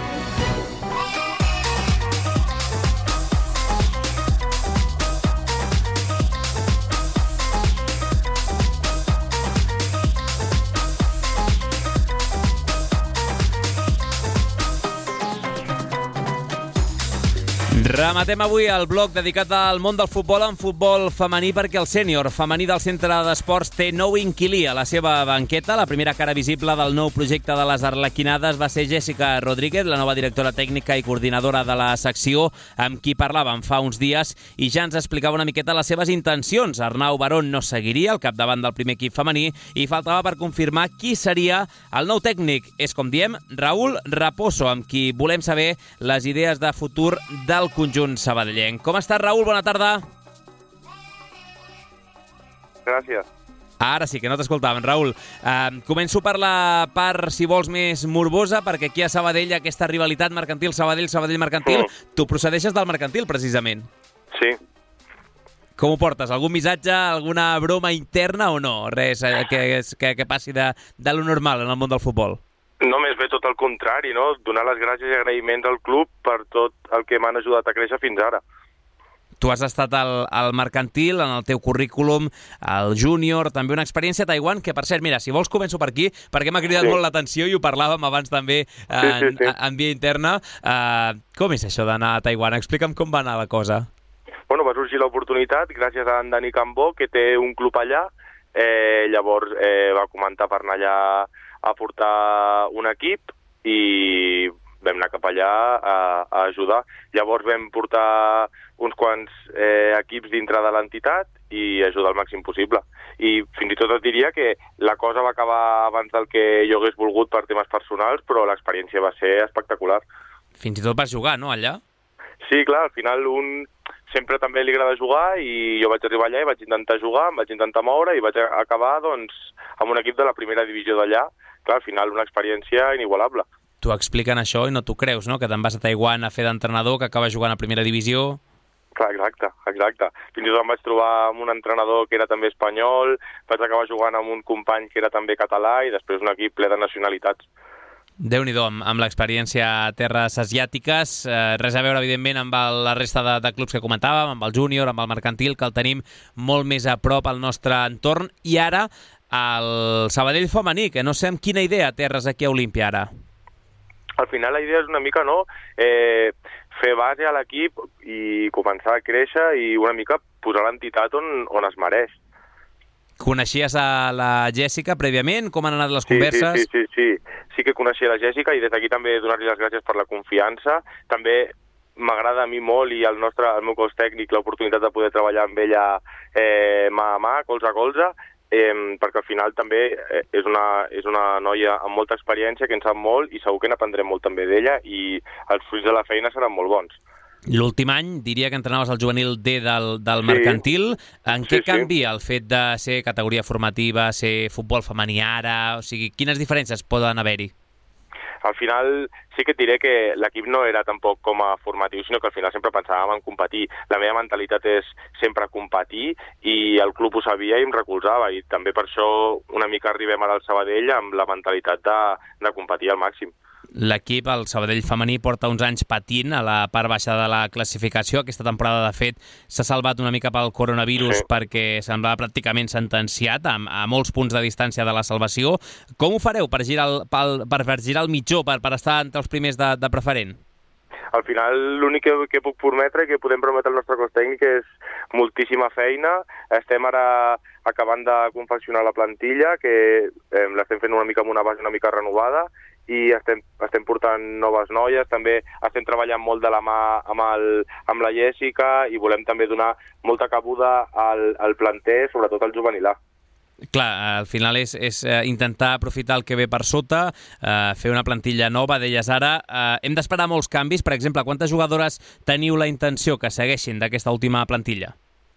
Speaker 1: Rematem avui el bloc dedicat al món del futbol en futbol femení perquè el sènior femení del Centre d'Esports té nou inquilí a la seva banqueta. La primera cara visible del nou projecte de les Arlequinades va ser Jessica Rodríguez, la nova directora tècnica i coordinadora de la secció, amb qui parlàvem fa uns dies i ja ens explicava una miqueta les seves intencions. Arnau Barón no seguiria al capdavant del primer equip femení i faltava per confirmar qui seria el nou tècnic. És, com diem, Raúl Raposo, amb qui volem saber les idees de futur del conjunt sabadellenc. Com estàs, Raúl? Bona tarda.
Speaker 6: Gràcies.
Speaker 1: Ara sí que no t'escoltàvem, Raúl. Començo per la part, si vols, més morbosa, perquè aquí a Sabadell aquesta rivalitat mercantil, Sabadell mercantil, tu procedeixes del mercantil, precisament.
Speaker 6: Sí.
Speaker 1: Com ho portes? Algun missatge, alguna broma interna o no? Res que passi de lo normal en el món del futbol?
Speaker 6: No, més bé tot el contrari, no? Donar les gràcies i agraïments al club per tot el que m'han ajudat a créixer fins ara.
Speaker 1: Tu has estat al mercantil, en el teu currículum, al júnior, també una experiència a Taiwan, que per cert, mira, si vols començo per aquí, perquè m'ha cridat molt l'atenció i ho parlàvem abans també en via interna. Com és això d'anar a Taiwan? Explica'm com va anar la cosa.
Speaker 6: Bueno, va sorgir l'oportunitat gràcies a en Dani Cambó, que té un club allà. Llavors va comentar per anar allà a portar un equip i vam anar cap allà a ajudar. Llavors vam portar uns quants equips dintre de l'entitat i ajudar al màxim possible. I fins i tot et diria que la cosa va acabar abans del que jo hagués volgut per temes personals, però l'experiència va ser espectacular.
Speaker 1: Fins i tot vas jugar, no, allà?
Speaker 6: Sí, clar, al final un sempre també li agrada jugar i jo vaig arribar allà i vaig intentar jugar, em vaig intentar moure i vaig acabar doncs, amb un equip de la primera divisió d'allà. Clar, al final una experiència inigualable.
Speaker 1: T'ho expliquen això i no t'ho creus, no? Que te'n vas a Taiwan a fer d'entrenador, que acabes jugant a primera divisió.
Speaker 6: Clar, exacte. Fins i tot em vaig trobar amb un entrenador que era també espanyol, vaig acabar jugant amb un company que era també català i després un equip ple de nacionalitats.
Speaker 1: Déu-n'hi-do, amb l'experiència a terres asiàtiques, res a veure, evidentment, amb la resta de clubs que comentàvem, amb el júnior, amb el mercantil, que el tenim molt més a prop al nostre entorn. I ara, el Sabadell femení, que no sé amb quina idea terres aquí a Olímpia ara.
Speaker 6: Al final la idea és una mica, no?, fer base a l'equip i començar a créixer i una mica posar l'entitat on es mereix.
Speaker 1: Coneixies a la Jèssica prèviament? Com han anat les converses?
Speaker 6: Sí que coneixia la Jèssica i des d'aquí també donar-li les gràcies per la confiança. També m'agrada a mi molt i al meu cos tècnic l'oportunitat de poder treballar amb ella mà a mà, colze a colze, perquè al final també és una noia amb molta experiència que en sap molt i segur que n'aprendrem molt també d'ella i els fruits de la feina seran molt bons.
Speaker 1: L'últim any diria que entrenaves al juvenil D del Mercantil. En què canvia el fet de ser categoria formativa, ser futbol femení ara? O sigui, quines diferències poden haver-hi?
Speaker 6: Al final sí que et diré que l'equip no era tampoc com a formatiu, sinó que al final sempre pensàvem en competir. La meva mentalitat és sempre competir i el club ho sabia i em recolzava i també per això una mica arribem ara al Sabadell amb la mentalitat de competir al màxim.
Speaker 1: L'equip, el Sabadell femení, porta uns anys patint a la part baixa de la classificació. Aquesta temporada, de fet, s'ha salvat una mica pel coronavirus perquè semblava pràcticament sentenciat, a molts punts de distància de la salvació. Com ho fareu per girar el mitjó, per estar entre els primers de preferent?
Speaker 6: Al final l'únic que puc permetre i que podem prometre al nostre cos tècnic és moltíssima feina. Estem ara acabant de confeccionar la plantilla, que l'estem fent una mica amb una base una mica renovada, i estem portant noves noies, també estem treballant molt de la mà amb la Jèssica i volem també donar molta cabuda al planter, sobretot al juvenil A.
Speaker 1: Clar, al final és intentar aprofitar el que ve per sota, fer una plantilla nova, deies ara. Hem d'esperar molts canvis, per exemple, quantes jugadores teniu la intenció que segueixin d'aquesta última plantilla?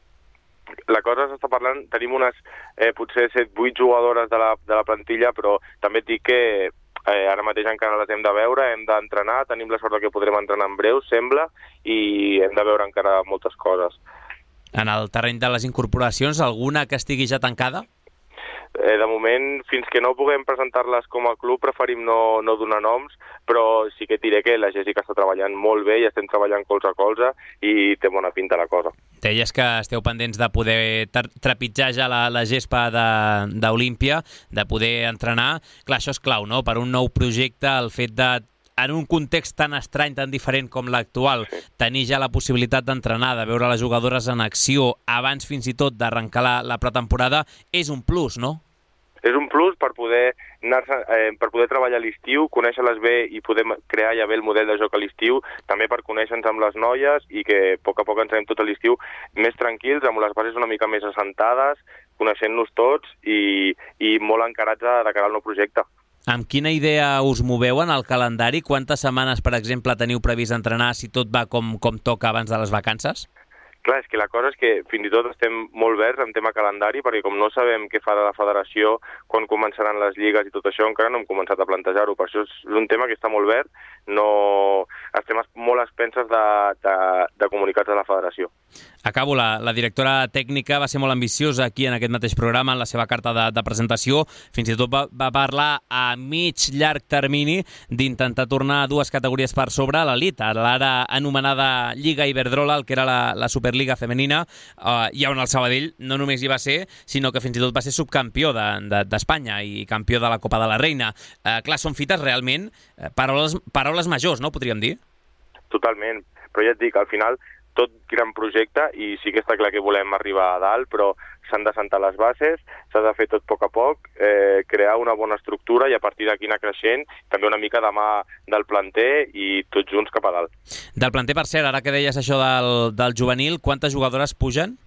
Speaker 6: La cosa s'està parlant, tenim unes potser 7-8 jugadores de la plantilla, però també et dic que ara mateix encara les hem de veure, hem d'entrenar, tenim la sort que podrem entrenar en breu, sembla, i hem de veure encara moltes coses.
Speaker 1: En el terreny de les incorporacions, alguna que estigui ja tancada?
Speaker 6: De moment, fins que no puguem presentar-les com a club, preferim no donar noms, però sí que et diré que la Jèssica està treballant molt bé i estem treballant colze a colze i té bona pinta la cosa.
Speaker 1: Deies que esteu pendents de poder trepitjar ja la gespa d'Olímpia, de poder entrenar. Clar, això és clau, no?, per un nou projecte, el fet de, en un context tan estrany, tan diferent com l'actual, tenir ja la possibilitat d'entrenar, de veure les jugadores en acció, abans fins i tot d'arrencar la pretemporada, és un plus, no?
Speaker 6: És un plus per poder treballar a l'estiu, conèixer-les bé i poder crear ja bé el model de joc a l'estiu, també per conèixer-nos amb les noies i que a poc ens anem tot a l'estiu més tranquils, amb les bases una mica més assentades, coneixent-nos tots i molt encarats de cara al nou projecte.
Speaker 1: Amb quina idea us moveu en el calendari? Quantes setmanes, per exemple, teniu previst entrenar si tot va com toca abans de les vacances?
Speaker 6: Clar, és que la cosa és que fins i tot estem molt verds en tema calendari, perquè com no sabem què fa la federació, quan començaran les lligues i tot això, encara no hem començat a plantejar-ho. Per això és un tema que està molt verd, estem molt expenses de comunicats de la federació.
Speaker 1: Acabo, la directora tècnica va ser molt ambiciosa aquí en aquest mateix programa, en la seva carta de presentació, fins i tot va parlar a llarg termini d'intentar tornar a 2 categories per sobre a l'elit, l'ara anomenada Lliga Iberdrola, el que era la Superliga femenina, i on el Sabadell no només hi va ser, sinó que fins i tot va ser subcampió d'Espanya i campió de la Copa de la Reina. Clar, són fites realment, paraules majors, no, podríem dir?
Speaker 6: Totalment, però ja et dic, al final tot gran projecte i sí que està clar que volem arribar a dalt, però s'han de sentar les bases, s'ha de fer tot a poc, crear una bona estructura i a partir d'aquí anar creixent, també una mica de mà del planter i tots junts cap a dalt.
Speaker 1: Del planter, per cert, ara que deies això del juvenil, quantes jugadores pugen?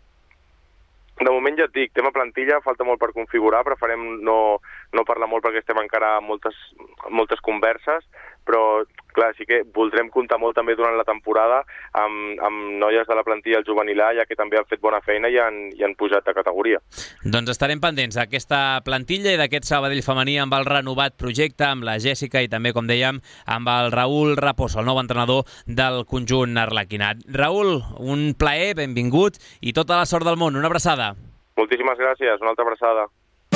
Speaker 6: De moment ja et dic, tema plantilla, falta molt per configurar, preferem no parlar molt perquè estem encara en moltes converses, però clar, sí que voldrem comptar molt també durant la temporada amb noies de la plantilla del juvenil A, ja que també han fet bona feina i han pujat de categoria.
Speaker 1: Doncs estarem pendents d'aquesta plantilla i d'aquest Sabadell femení amb el renovat projecte, amb la Jèssica i també, com dèiem, amb el Raül Raposo, el nou entrenador del conjunt arlequinat. Raül, un plaer, benvingut i tota la sort del món. Una abraçada.
Speaker 6: Moltíssimes gràcies, una altra abraçada.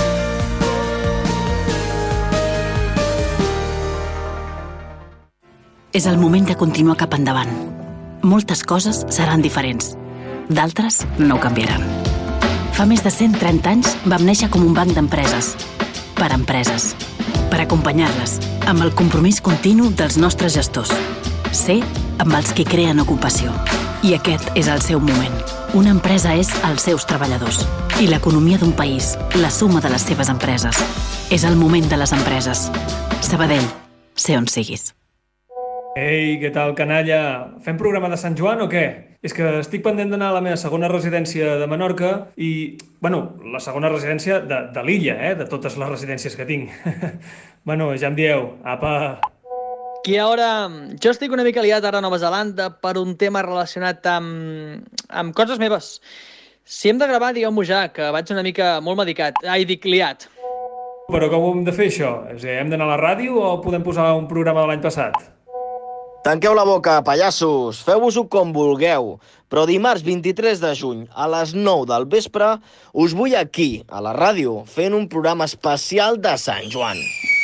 Speaker 2: És el moment de continuar cap endavant. Moltes coses seran diferents. D'altres no canviaran. Fa més de 130 anys vam néixer com un banc d'empreses. Per empreses. Per acompanyar-les, amb el compromís continu dels nostres gestors. Ser amb els que creen ocupació. I aquest és el seu moment. Una empresa és els seus treballadors. I l'economia d'un país, la suma de les seves empreses. És el moment de les empreses. Sabadell, sé on siguis.
Speaker 10: Ei, què tal, canalla? Fem programa de Sant Joan o què? És que estic pendent d'anar a la meva segona residència de Menorca i, la segona residència de l'illa, de totes les residències que tinc. Ja em dieu, apa...
Speaker 11: Qui ara... Jo estic una mica liat ara a Nova Zelanda per un tema relacionat amb coses meves. Si hem de gravar, digueu-m'ho ja, que vaig una mica molt medicat. Dic liat.
Speaker 10: Però com ho hem de fer, això? És a dir, hem d'anar a la ràdio o podem posar un programa de l'any passat?
Speaker 12: Tanqueu la boca, pallassos, feu-vos-ho com vulgueu, però dimarts 23 de juny a les 9 del vespre us vull aquí, a la ràdio, fent un programa especial de Sant Joan.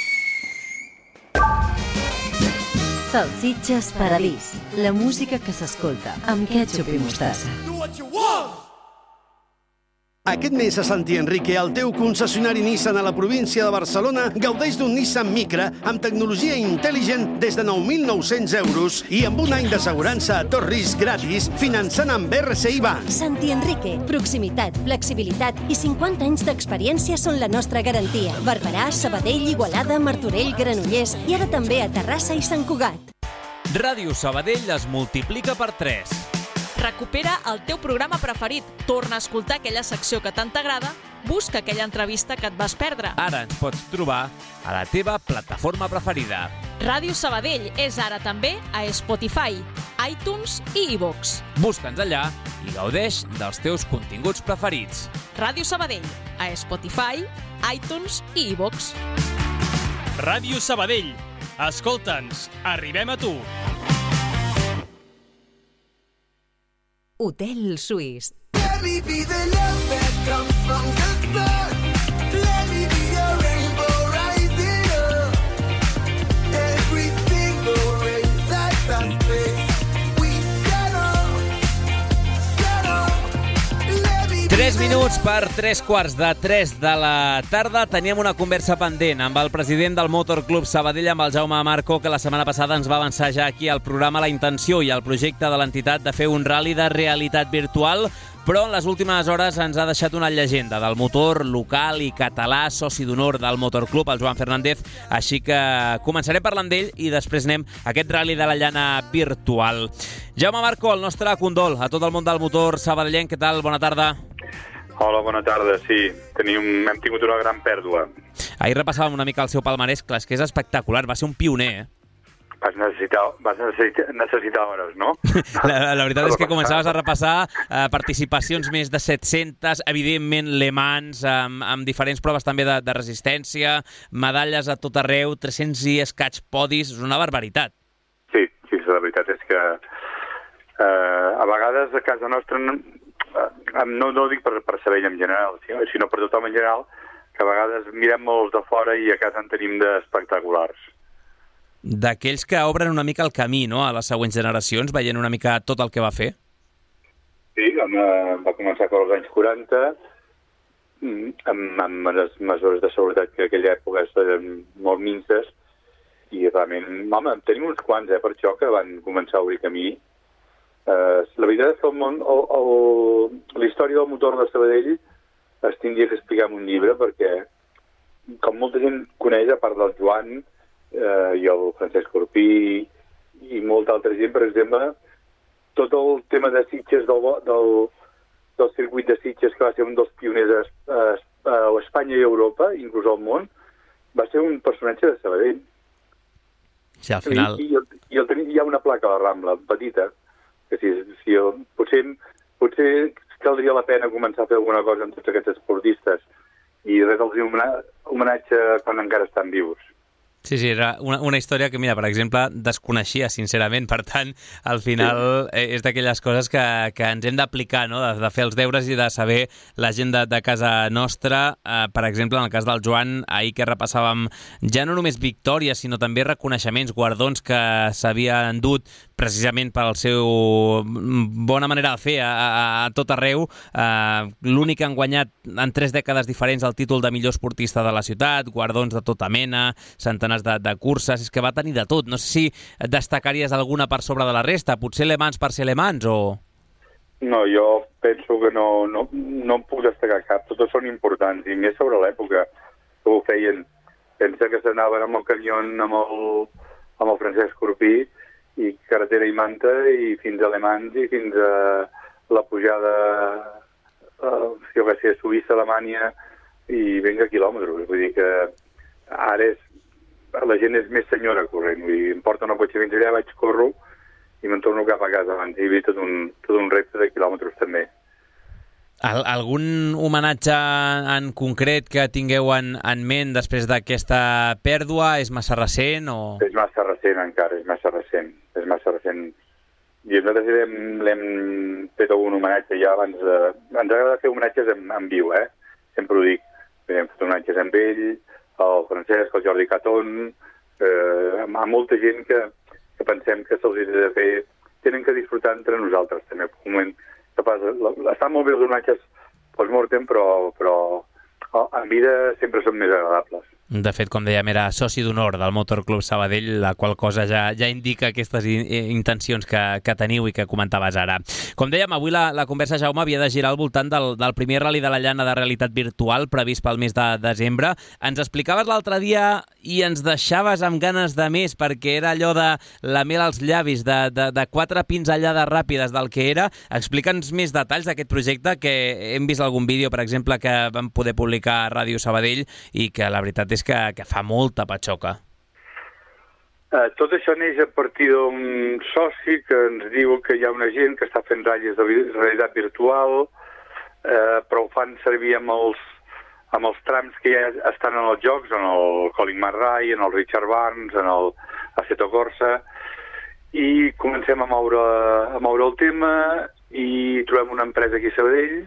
Speaker 3: Salsitxes Paradís, la música que s'escolta amb ketchup i mostassa.
Speaker 13: Aquest mes a Santi Enrique, el teu concessionari Nissan a la província de Barcelona, gaudeix d'un Nissan Micra amb tecnologia intel·ligent des de 9.900 euros i amb un any d'assegurança a tot risc gratis, finançant amb RCI Bank.
Speaker 14: Santi Enrique, proximitat, flexibilitat i 50 anys d'experiència són la nostra garantia. Barberà, Sabadell, Igualada, Martorell, Granollers i ara també a Terrassa i Sant Cugat.
Speaker 1: Ràdio Sabadell es multiplica per 3.
Speaker 15: Recupera el teu programa preferit, torna a escoltar aquella secció que tant t'agrada, busca aquella entrevista que et vas perdre.
Speaker 1: Ara ens pots trobar a la teva plataforma preferida.
Speaker 15: Ràdio Sabadell és ara també a Spotify, iTunes i iVoox.
Speaker 1: Busca'ns allà i gaudeix dels teus continguts preferits.
Speaker 15: Ràdio Sabadell, a Spotify, iTunes i iVoox.
Speaker 8: Ràdio Sabadell. Escolta'ns, arribem a tu.
Speaker 3: Hotel Suís.
Speaker 16: Let me be the love that comes from the sun. Let me be your rainbow rising up. Every single race that's our space. We stand up.
Speaker 1: 3 minuts per 3:15 de la tarda. Teníem una conversa pendent amb el president del Motor Club Sabadell, amb el Jaume Marco, que la setmana passada ens va avançar ja aquí al programa la intenció i el projecte de l'entitat de fer un rally de realitat virtual, però en les últimes hores ens ha deixat una llegenda del motor local i català, soci d'honor del Motor Club, el Joan Fernández, així que començaré parlant d'ell i després anem a aquest rally de la llana virtual. Jaume Marco, el nostre condol a tot el món del motor sabadellenc. Què tal? Bona tarda.
Speaker 17: Hola, bona tarda. Sí, hem tingut una gran pèrdua.
Speaker 1: Ahir repassàvem una mica el seu palmarès, clar, és que és espectacular, va ser un pioner,
Speaker 17: Vas necessitar hores, no?
Speaker 1: La veritat és que començaves a repassar participacions més de 700, evidentment Le Mans, amb diferents proves també de resistència, medalles a tot arreu, 300 i escaig podis, és una barbaritat.
Speaker 17: Sí, la veritat és que a vegades a casa nostra, no dic per Sabadell en general, sinó per tothom en general, que a vegades mirem molts de fora i a casa en tenim d'espectaculars.
Speaker 1: D'aquells que obren una mica el camí, no?, a les següents generacions, veient una mica tot el que va fer.
Speaker 17: Sí, va començar als anys 40, amb les mesures de seguretat que en aquella època eren molt minces, i realment, home, tenim uns quants, per això, que van començar a obrir camí. La veritat és que la història del motor de Sabadell es tindria que explicar en un llibre, perquè, com molta gent coneix, a part del Joan, i el Francesc Corpí i molta altra gent, per exemple, tot el tema de Sitges, del circuit de Sitges, que va ser un dels pioners a Espanya i a Europa, inclús al món, va ser un personatge de Sabadell.
Speaker 1: Sí, al final...
Speaker 17: I hi ha una placa a la Rambla, petita, que potser caldria la pena començar a fer alguna cosa amb tots aquests esportistes i res-los homenatge quan encara estan vius.
Speaker 1: Sí, era una història que, mira, per exemple, desconeixia, sincerament. Per tant, al final és d'aquelles coses que ens hem d'aplicar, no?, de fer els deures i de saber la gent de casa nostra. Per exemple, en el cas del Joan, ahir que repassàvem ja no només victòries, sinó també reconeixements, guardons que s'havien endut precisament per la seva bona manera de fer a tot arreu. L'únic que han guanyat en 3 dècades diferents el títol de millor esportista de la ciutat, guardons de tota mena, centenars de curses, és que va tenir de tot. No sé si destacaries alguna per sobre de la resta, potser Le Mans per ser Le Mans o...
Speaker 17: No, jo penso que no em puc destacar cap, totes són importants, i més sobre l'època que ho feien. Pensa que s'anaven amb el camió amb el Francesc Corpí i carretera i manta i fins a Le Mans i fins a la pujada jo que sé, Suïssa, Alemanya i vinga quilòmetres. Vull dir que ara la gent és més senyora corrent, vull dir, em porta una cotxe fins allà, vaig corro i me'n torno cap a casa abans. Hi havia tot un repte de quilòmetres també.
Speaker 1: Algun homenatge en concret que tingueu en ment després d'aquesta pèrdua? És massa recent o...?
Speaker 17: És massa recent encara, és massa recent. I nosaltres l'hem fet algun homenatge ja abans de... Ens agrada fer homenatges en viu, sempre ho dic. Hem fet homenatges amb ell, el Francesc, el Jordi Catón, a molta gent que pensem que se'ls ha de fer, tenen que disfrutar entre nosaltres també. Un moment que passa, estan molt bé els homenatges post-mortem, però en vida sempre són més agradables.
Speaker 1: De fet, com dèiem, era soci d'honor del Motor Club Sabadell, la qual cosa ja indica aquestes intencions que teniu i que comentaves ara. Com dèiem, avui la conversa, Jaume, havia de girar al voltant del primer Rally de la Llana de realitat virtual previst pel mes de desembre. Ens explicaves l'altre dia i ens deixaves amb ganes de més, perquè era allò de la mel als llavis, de 4 pinzellades ràpides del que era. Explica'ns més detalls d'aquest projecte, que hem vist algun vídeo, per exemple, que vam poder publicar a Ràdio Sabadell i que la veritat és que fa molta patxoca.
Speaker 17: Tot això neix a partir d'un soci que ens diu que hi ha una gent que està fent ratlles de realitat virtual, però ho fan servir amb els trams que ja estan en els jocs, en el Colin McRae, en el Richard Barnes, en el Assetto Corsa, i comencem a moure el tema i trobem una empresa aquí a Sabadell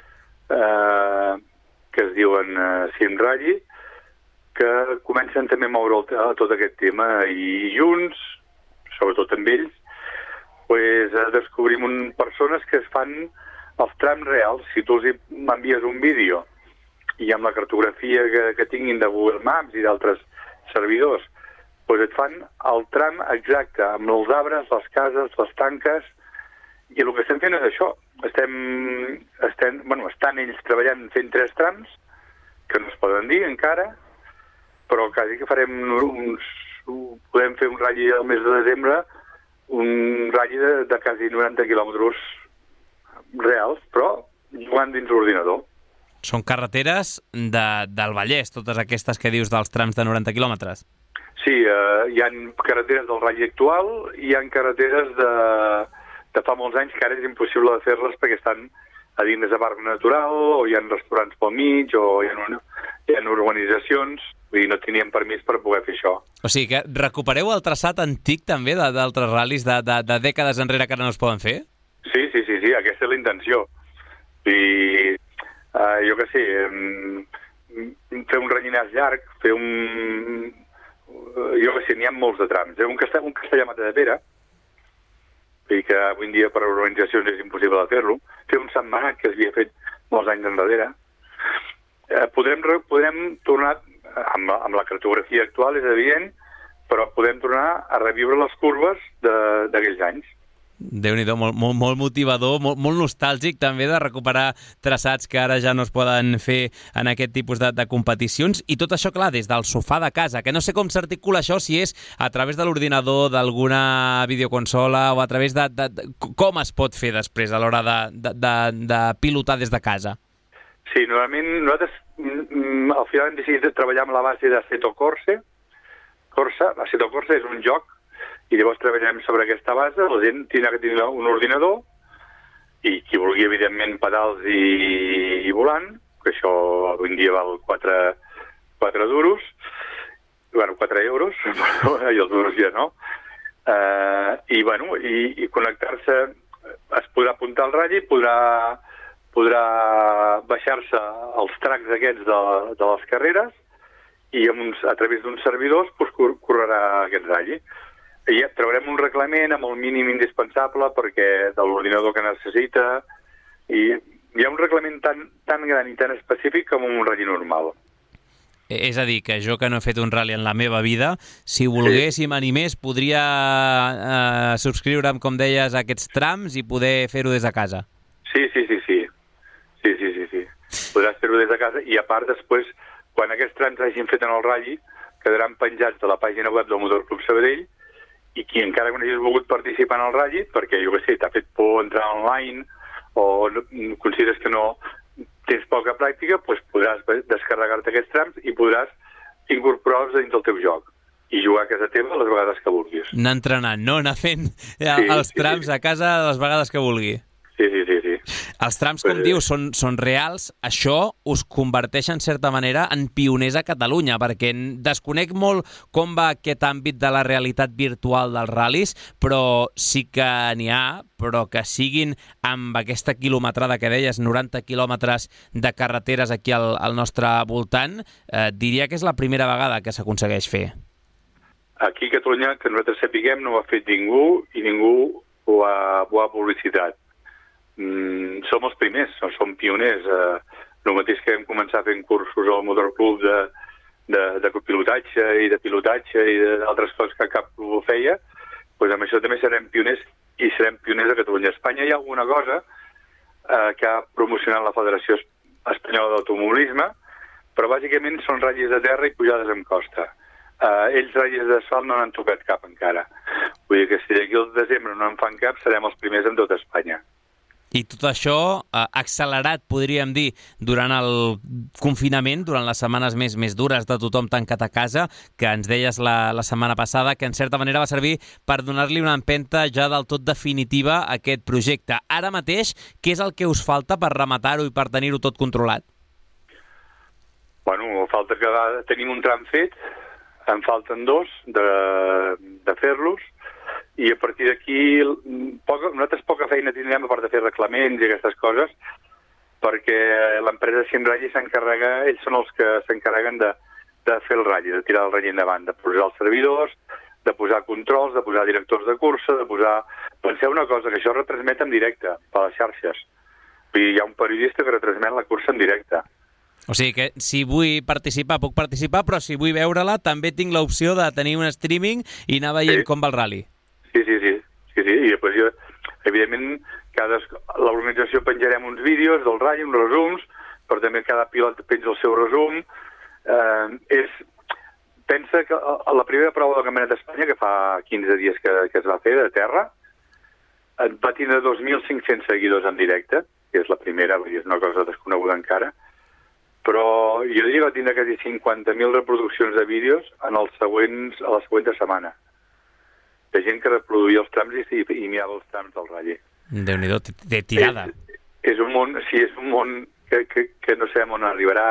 Speaker 17: que es diuen Sim Rally, que comencen també a moure tot aquest tema i junts, sobretot amb ells, descobrim persones que es fan els trams reals. Si tu els m'envies un vídeo i amb la cartografia que tinguin de Google Maps i d'altres servidors, et fan el tram exacte, amb els arbres, les cases, les tanques, i el que estem fent és això. Estan ells treballant fent 3 trams, que no es poden dir encara, però quasi que podem fer un ratll al mes de desembre, un ratll de quasi 90 quilòmetres reals, però jugant dins l'ordinador.
Speaker 1: Són carreteres del Vallès, totes aquestes que dius dels trams de 90 quilòmetres?
Speaker 17: Sí, hi ha carreteres del ratll actual i hi ha carreteres de fa molts anys que ara és impossible de fer-les perquè estan a dins de parc natural, o hi ha restaurants pel mig, o hi ha urbanitzacions. Vull dir, no teníem permís per poder fer això.
Speaker 1: O sigui que recupereu el traçat antic també d'altres ral·lis de dècades enrere que ara no es poden fer?
Speaker 17: Sí, aquesta és la intenció. I jo què sé, fer un rellinàs llarg, fer jo què sé, n'hi ha molts de trams. Un Castellà-Matadepera, i que avui en dia per organitzacions és impossible de fer-lo. Fer un Sentmenat, que s'havia fet molts anys enrere. Podrem tornar, amb la cartografia actual, és evident, però podem tornar a reviure les curves d'aquells anys.
Speaker 1: Déu-n'hi-do, molt motivador, molt nostàlgic també de recuperar traçats que ara ja no es poden fer en aquest tipus de competicions, i tot això, clar, des del sofà de casa, que no sé com s'articula això, si és a través de l'ordinador, d'alguna videoconsola, o a través de com es pot fer després a l'hora de pilotar des de casa.
Speaker 17: Sí, normalment nosaltres al final hem decidit treballar amb la base d'Assetto Corsa. Assetto Corsa és un joc, i llavors treballem sobre aquesta base. La gent tindrà que tenir un ordinador, i qui vulgui, evidentment, pedals i volant, que això avui en dia val 4 duros, 4 euros, i els duros ja no. I connectar-se, es podrà apuntar al ratll, podrà baixar-se els tracks aquests de les carreres, i a través d'uns servidors correrà aquest ratll. trobarem un reglament amb el mínim indispensable perquè de l'ordinador que necessita, i hi ha un reglament tan gran i tan específic com un rally normal.
Speaker 1: És a dir, que jo que no he fet un rally en la meva vida, si volgués i m'animés, podria subscriure'm, com deies, a aquests trams i poder fer-ho des de casa.
Speaker 17: Sí. Podràs fer-ho des de casa i, a part, després, quan aquests trams hagin fet en el rally, quedaran penjats de la pàgina web del Motor Club Sabadell, i qui encara no hagis volgut participar en el rally, perquè, jo què sé, t'ha fet por entrar online o consideres que no tens poca pràctica, doncs podràs descarregar-te aquests trams i podràs incorporar-los dins del teu joc i jugar a casa teva les vegades que vulguis.
Speaker 1: Anar entrenant, no? Anar fent els trams a casa les vegades que vulgui.
Speaker 17: Sí.
Speaker 1: Els trams, com dius, són reals. Això us converteix, en certa manera, en pioners a Catalunya, perquè desconec molt com va aquest àmbit de la realitat virtual dels ral·lis, però sí que n'hi ha, però que siguin amb aquesta quilometrada que deies, 90 quilòmetres de carreteres aquí al nostre voltant, diria que és la primera vegada que s'aconsegueix fer.
Speaker 17: Aquí a Catalunya, que nosaltres sapiguem, no ho ha fet ningú i ningú ho ha publicitat. Som els primers, som pioners. El mateix que vam començar fent cursos al Motor Club de copilotatge i de pilotatge i d'altres coses que cap club ho feia, doncs amb això també serem pioners i serem pioners a Catalunya. A Espanya hi ha alguna cosa que ha promocionat la Federació Espanyola d'Automobilisme, però bàsicament són ratllis de terra i pujades amb costa. Ells ratllis d'asfalt no n'han tocat cap encara. Vull dir que si d'aquí al desembre no en fan cap, serem els primers en tot Espanya.
Speaker 1: I tot això accelerat, podríem dir, durant el confinament, durant les setmanes més dures de tothom tancat a casa, que ens deies la setmana passada, que en certa manera va servir per donar-li una empenta ja del tot definitiva a aquest projecte. Ara mateix, què és el que us falta per rematar-ho i per tenir-ho tot controlat?
Speaker 17: Bueno, falta que tenim un tram fet, en falten dos de fer-los, i a partir d'aquí nosaltres poca feina tindrem a part de fer reglaments i aquestes coses, perquè l'empresa Simrally s'encarrega, ells són els que s'encarreguen de fer el ratll, de tirar el ratll endavant, de posar els servidors, de posar controls, de posar directors de cursa, de posar... Penseu una cosa, que això retransmet en directe per les xarxes. Vull dir, hi ha un periodista que retransmet la cursa en directe.
Speaker 1: O sigui que si vull participar, puc participar, però si vull veure-la també tinc l'opció de tenir un streaming i anar veient com va el rally.
Speaker 17: Sí. I després jo, evidentment, l'organització penjarem uns vídeos del ratll, uns resums, però també cada pilot penja el seu resum. Pensa que la primera prova del Campionat d'Espanya, que fa 15 dies que es va fer de terra, va tindre 2.500 seguidors en directe, que és la primera, vull dir, és una cosa desconeguda encara, però jo diria que va tindre quasi 50.000 reproduccions de vídeos a la següent setmana. De gent que reproduïa els trams i mirava els trams del ratll.
Speaker 1: Déu-n'hi-do, té tirada.
Speaker 17: És un món que no sabem on arribarà,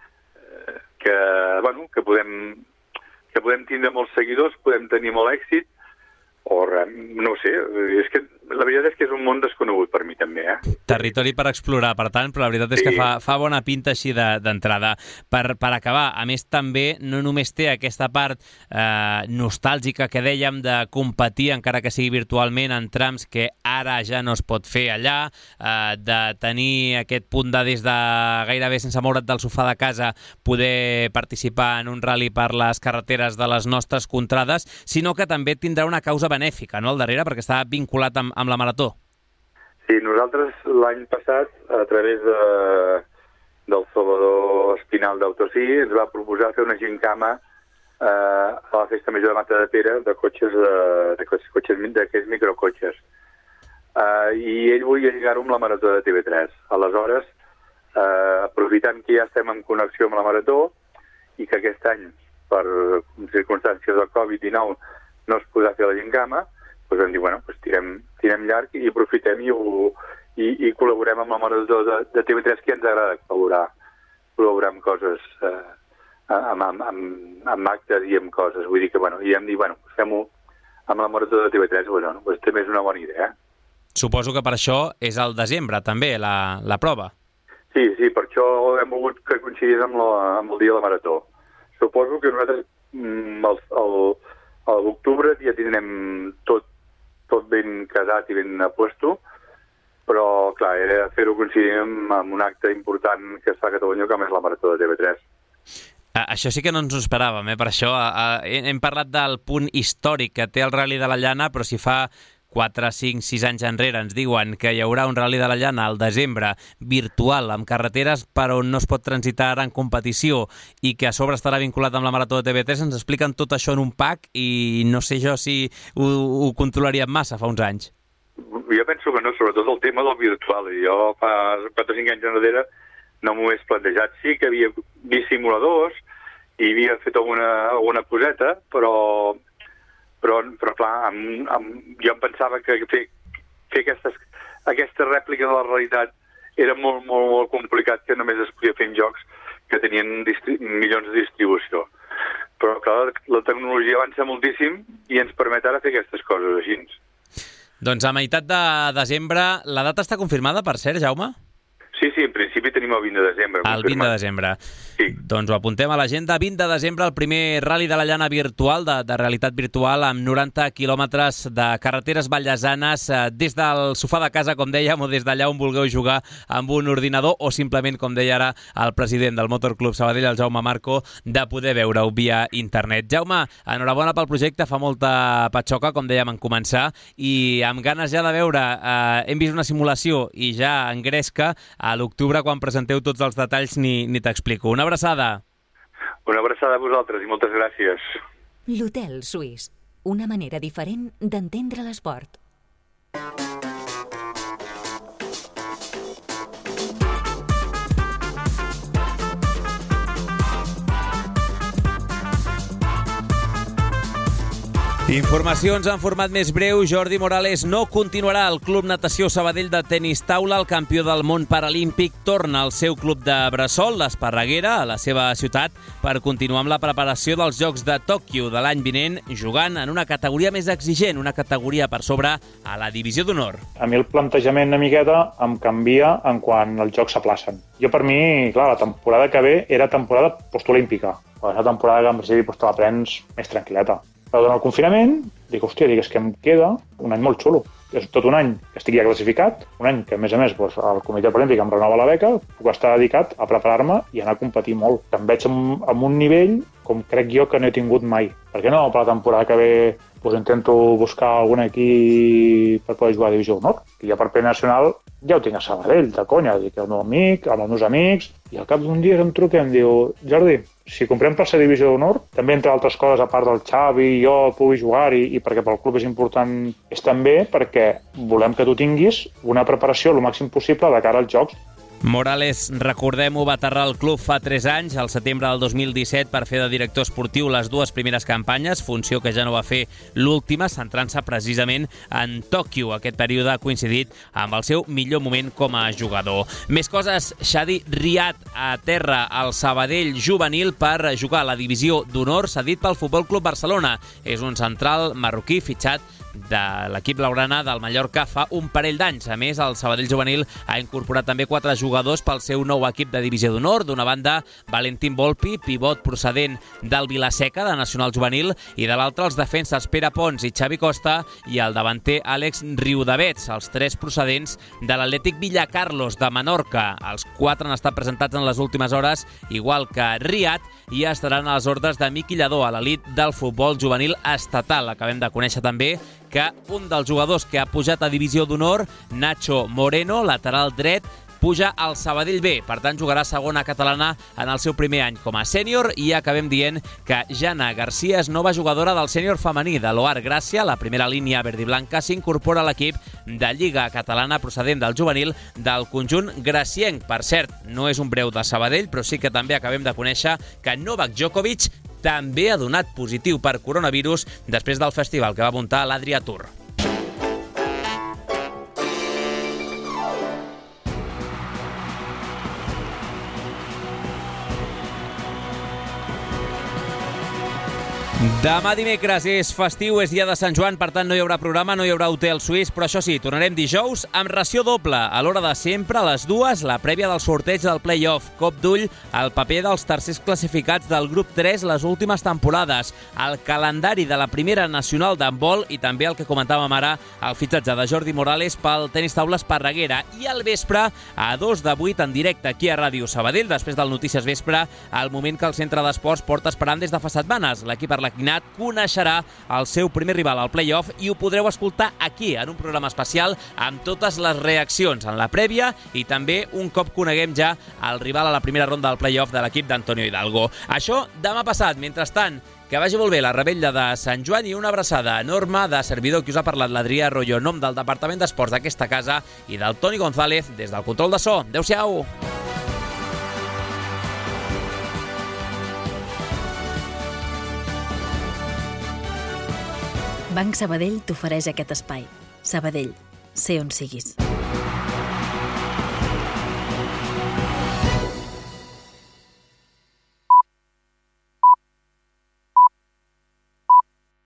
Speaker 17: que podem tindre molts seguidors, podem tenir molt èxit, o no ho sé, la veritat és que és un món desconegut per mi també.
Speaker 1: Territori per explorar, per tant, però la veritat és que fa bona pinta així d'entrada. Per acabar, a més també no només té aquesta part nostàlgica que dèiem de competir, encara que sigui virtualment, en trams que ara ja no es pot fer allà, de tenir aquest punt de des de gairebé sense moure't del sofà de casa poder participar en un rally per les carreteres de les nostres contrades, sinó que també tindrà una causa benèfica, no?, al darrere, perquè està vinculat amb la marató.
Speaker 17: Sí, nosaltres l'any passat, a través del Salvador Espinal d'Autosí, ens va proposar fer una gincama a la Festa Major de Matadepera de cotxes, d'aquests microcotxes. I ell volia lligar-ho amb la marató de TV3. Aleshores, aprofitant que ja estem en connexió amb la marató i que aquest any, per circumstàncies del Covid-19, no es podrà fer la gincama, doncs vam dir, bueno, tirem llarg i aprofitem i col·laborem amb la marató de TV3, que ens agrada col·laborar amb coses, amb actes i amb coses. Vull dir que, i hem dit, fem-ho amb la marató de TV3, doncs també és una bona idea.
Speaker 1: Suposo que per això és al desembre, també, la prova.
Speaker 17: Sí, per això hem volgut que coincidís amb el dia de la marató. Suposo que nosaltres, a l'octubre l'octubre ja tindrem tot ben casat i ben a puesto, però, clar, era fer-ho coincidir amb un acte important que es fa a Catalunya, com és la Marató de TV3.
Speaker 1: Això sí que no ens ho esperàvem, per això hem parlat del punt històric que té el Rally de la Llana, però si fa 4, 5, 6 anys enrere ens diuen que hi haurà un Rally de la Llana al desembre virtual amb carreteres per on no es pot transitar en competició i que a sobre estarà vinculat amb la Marató de TV3, ens expliquen tot això en un pack i no sé jo si ho controlaríem massa fa uns anys.
Speaker 17: Jo penso que no, sobretot el tema del virtual. Jo fa 4 o 5 anys enrere no m'ho he plantejat. Sí que havia vist simuladors i havia fet alguna coseta, però clar, jo em pensava que fer aquesta rèplica de la realitat era molt, molt, molt complicat, que només es podia fer en jocs que tenien milions de distribució. Però clar, la tecnologia avança moltíssim i ens permet ara fer aquestes coses així.
Speaker 1: Doncs a meitat de desembre, la data està confirmada, per cert, Jaume?
Speaker 17: Sí, en principi tenim el 20 de desembre.
Speaker 1: El 20 de desembre. Sí. Doncs ho apuntem a l'agenda. 20 de desembre, el primer Rally de la Llana virtual, de realitat virtual, amb 90 quilòmetres de carreteres vallesanes, des del sofà de casa, com dèiem, o des d'allà on vulgueu jugar amb un ordinador, o simplement, com deia ara el president del Motorclub Sabadell, el Jaume Marco, de poder veure-ho via internet. Jaume, enhorabona pel projecte, fa molta patxoca, com dèiem en començar, i amb ganes ja de veure, hem vist una simulació i ja engresca, a l'octubre, quan presenteu tots els detalls, ni t'explico. Una abraçada.
Speaker 17: Una abraçada a vosaltres i moltes gràcies.
Speaker 3: L'Hotel Suís, una manera diferent d'entendre l'esport.
Speaker 1: Informacions en format més breu. Jordi Morales no continuarà al Club Natació Sabadell de tenis taula. El campió del món paralímpic torna al seu club de bressol, l'Esparreguera, a la seva ciutat, per continuar amb la preparació dels Jocs de Tòquio de l'any vinent, jugant en una categoria més exigent, una categoria per sobre a la divisió d'honor.
Speaker 18: A mi el plantejament una miqueta em canvia en quan els Jocs s'aplacen. Jo, per mi, clar, la temporada que ve era temporada postolímpica. La temporada que en principi te la prens més tranquil·leta. Però durant el confinament, dic, és que em queda un any molt xulo. És tot un any que estic ja classificat, un any que, a més, el Comitè Paralímpic em renova la beca, puc estar dedicat a preparar-me i anar a competir molt. Em veig amb un nivell com crec jo que no he tingut mai. Per què no? Per la temporada que ve intento buscar algun equip per poder jugar a Divisió d'Honor. I ja per P nacional ja ho tinc a Sabadell, de conya. Dic, el meu amic, amb els meus amics, i al cap d'un dia em truca i em diu, Jordi, si comprem per ser Divisió d'Honor, també entre altres coses, a part del Xavi i jo pugui jugar-hi, i perquè pel club és important, és també perquè volem que tu tinguis una preparació el màxim possible de cara als Jocs.
Speaker 1: Morales, recordem-ho, va aterrar al club fa 3 anys, al setembre del 2017, per fer de director esportiu les 2 primeres campanyes, funció que ja no va fer l'última, centrant-se precisament en Tòquio. Aquest període ha coincidit amb el seu millor moment com a jugador. Més coses, Shadi Riad aterra al Sabadell juvenil per jugar a la divisió d'honor, cedit pel Futbol Club Barcelona. És un central marroquí fitxat de l'equip blaugrana del Mallorca fa un parell d'anys. A més, el Sabadell juvenil ha incorporat també 4 jugadors pel seu nou equip de divisió d'honor. D'una banda, Valentín Volpi, pivot procedent del Vilaseca, de Nacional Juvenil, i de l'altra els defenses Pere Pons i Xavi Costa, i el davanter Àlex Riudavets, els 3 procedents de l'Atlètic Villacarlos de Menorca. Els 4 han estat presentats en les últimes hores, igual que Riad, i estaran a les ordres de Miqui Lladó, a l'elit del futbol juvenil estatal. Acabem de conèixer també que un dels jugadors que ha pujat a divisió d'honor, Nacho Moreno, lateral dret, puja al Sabadell B. Per tant, jugarà segona catalana en el seu primer any com a sènior, i acabem dient que Jana Garcia és nova jugadora del sènior femení de l'Oar Gràcia. La primera línia verdiblanca s'incorpora a l'equip de Lliga Catalana procedent del juvenil del conjunt gracienc. Per cert, no és un breu de Sabadell, però sí que també acabem de conèixer que Novak Djokovic també ha donat positiu per coronavirus després del festival que va muntar l'Adria Tour. Demà dimecres és festiu, és dia de Sant Joan, per tant no hi haurà programa, no hi haurà Hotel Suís, però això sí, tornarem dijous amb ració doble. A l'hora de sempre, a les 2, la prèvia del sorteig del play-off. Cop d'ull al paper dels tercers classificats del grup 3 les últimes temporades, el calendari de la primera nacional d'handbol i també el que comentàvem ara, el fitxatge de Jordi Morales pel tenis taula Esparreguera. I al vespre, a 2 de 8, en directe aquí a Ràdio Sabadell, després del Notícies Vespre, el moment que el centre d'esports porta esperant des de fa setmanes. L'equip arlequinat coneixerà el seu primer rival al play-off i ho podreu escoltar aquí, en un programa especial, amb totes les reaccions en la prèvia i també un cop coneguem ja el rival a la primera ronda del play-off de l'equip d'Antonio Hidalgo. Això demà passat. Mentrestant, que vagi molt bé la rebella de Sant Joan i una abraçada enorme de servidor que us ha parlat l'Adrià Arroyo, en nom del Departament d'Esports d'aquesta casa i del Toni González des del control de so. Adéu-siau!
Speaker 2: Banc Sabadell t'ofereix aquest espai. Sabadell, sé on siguis.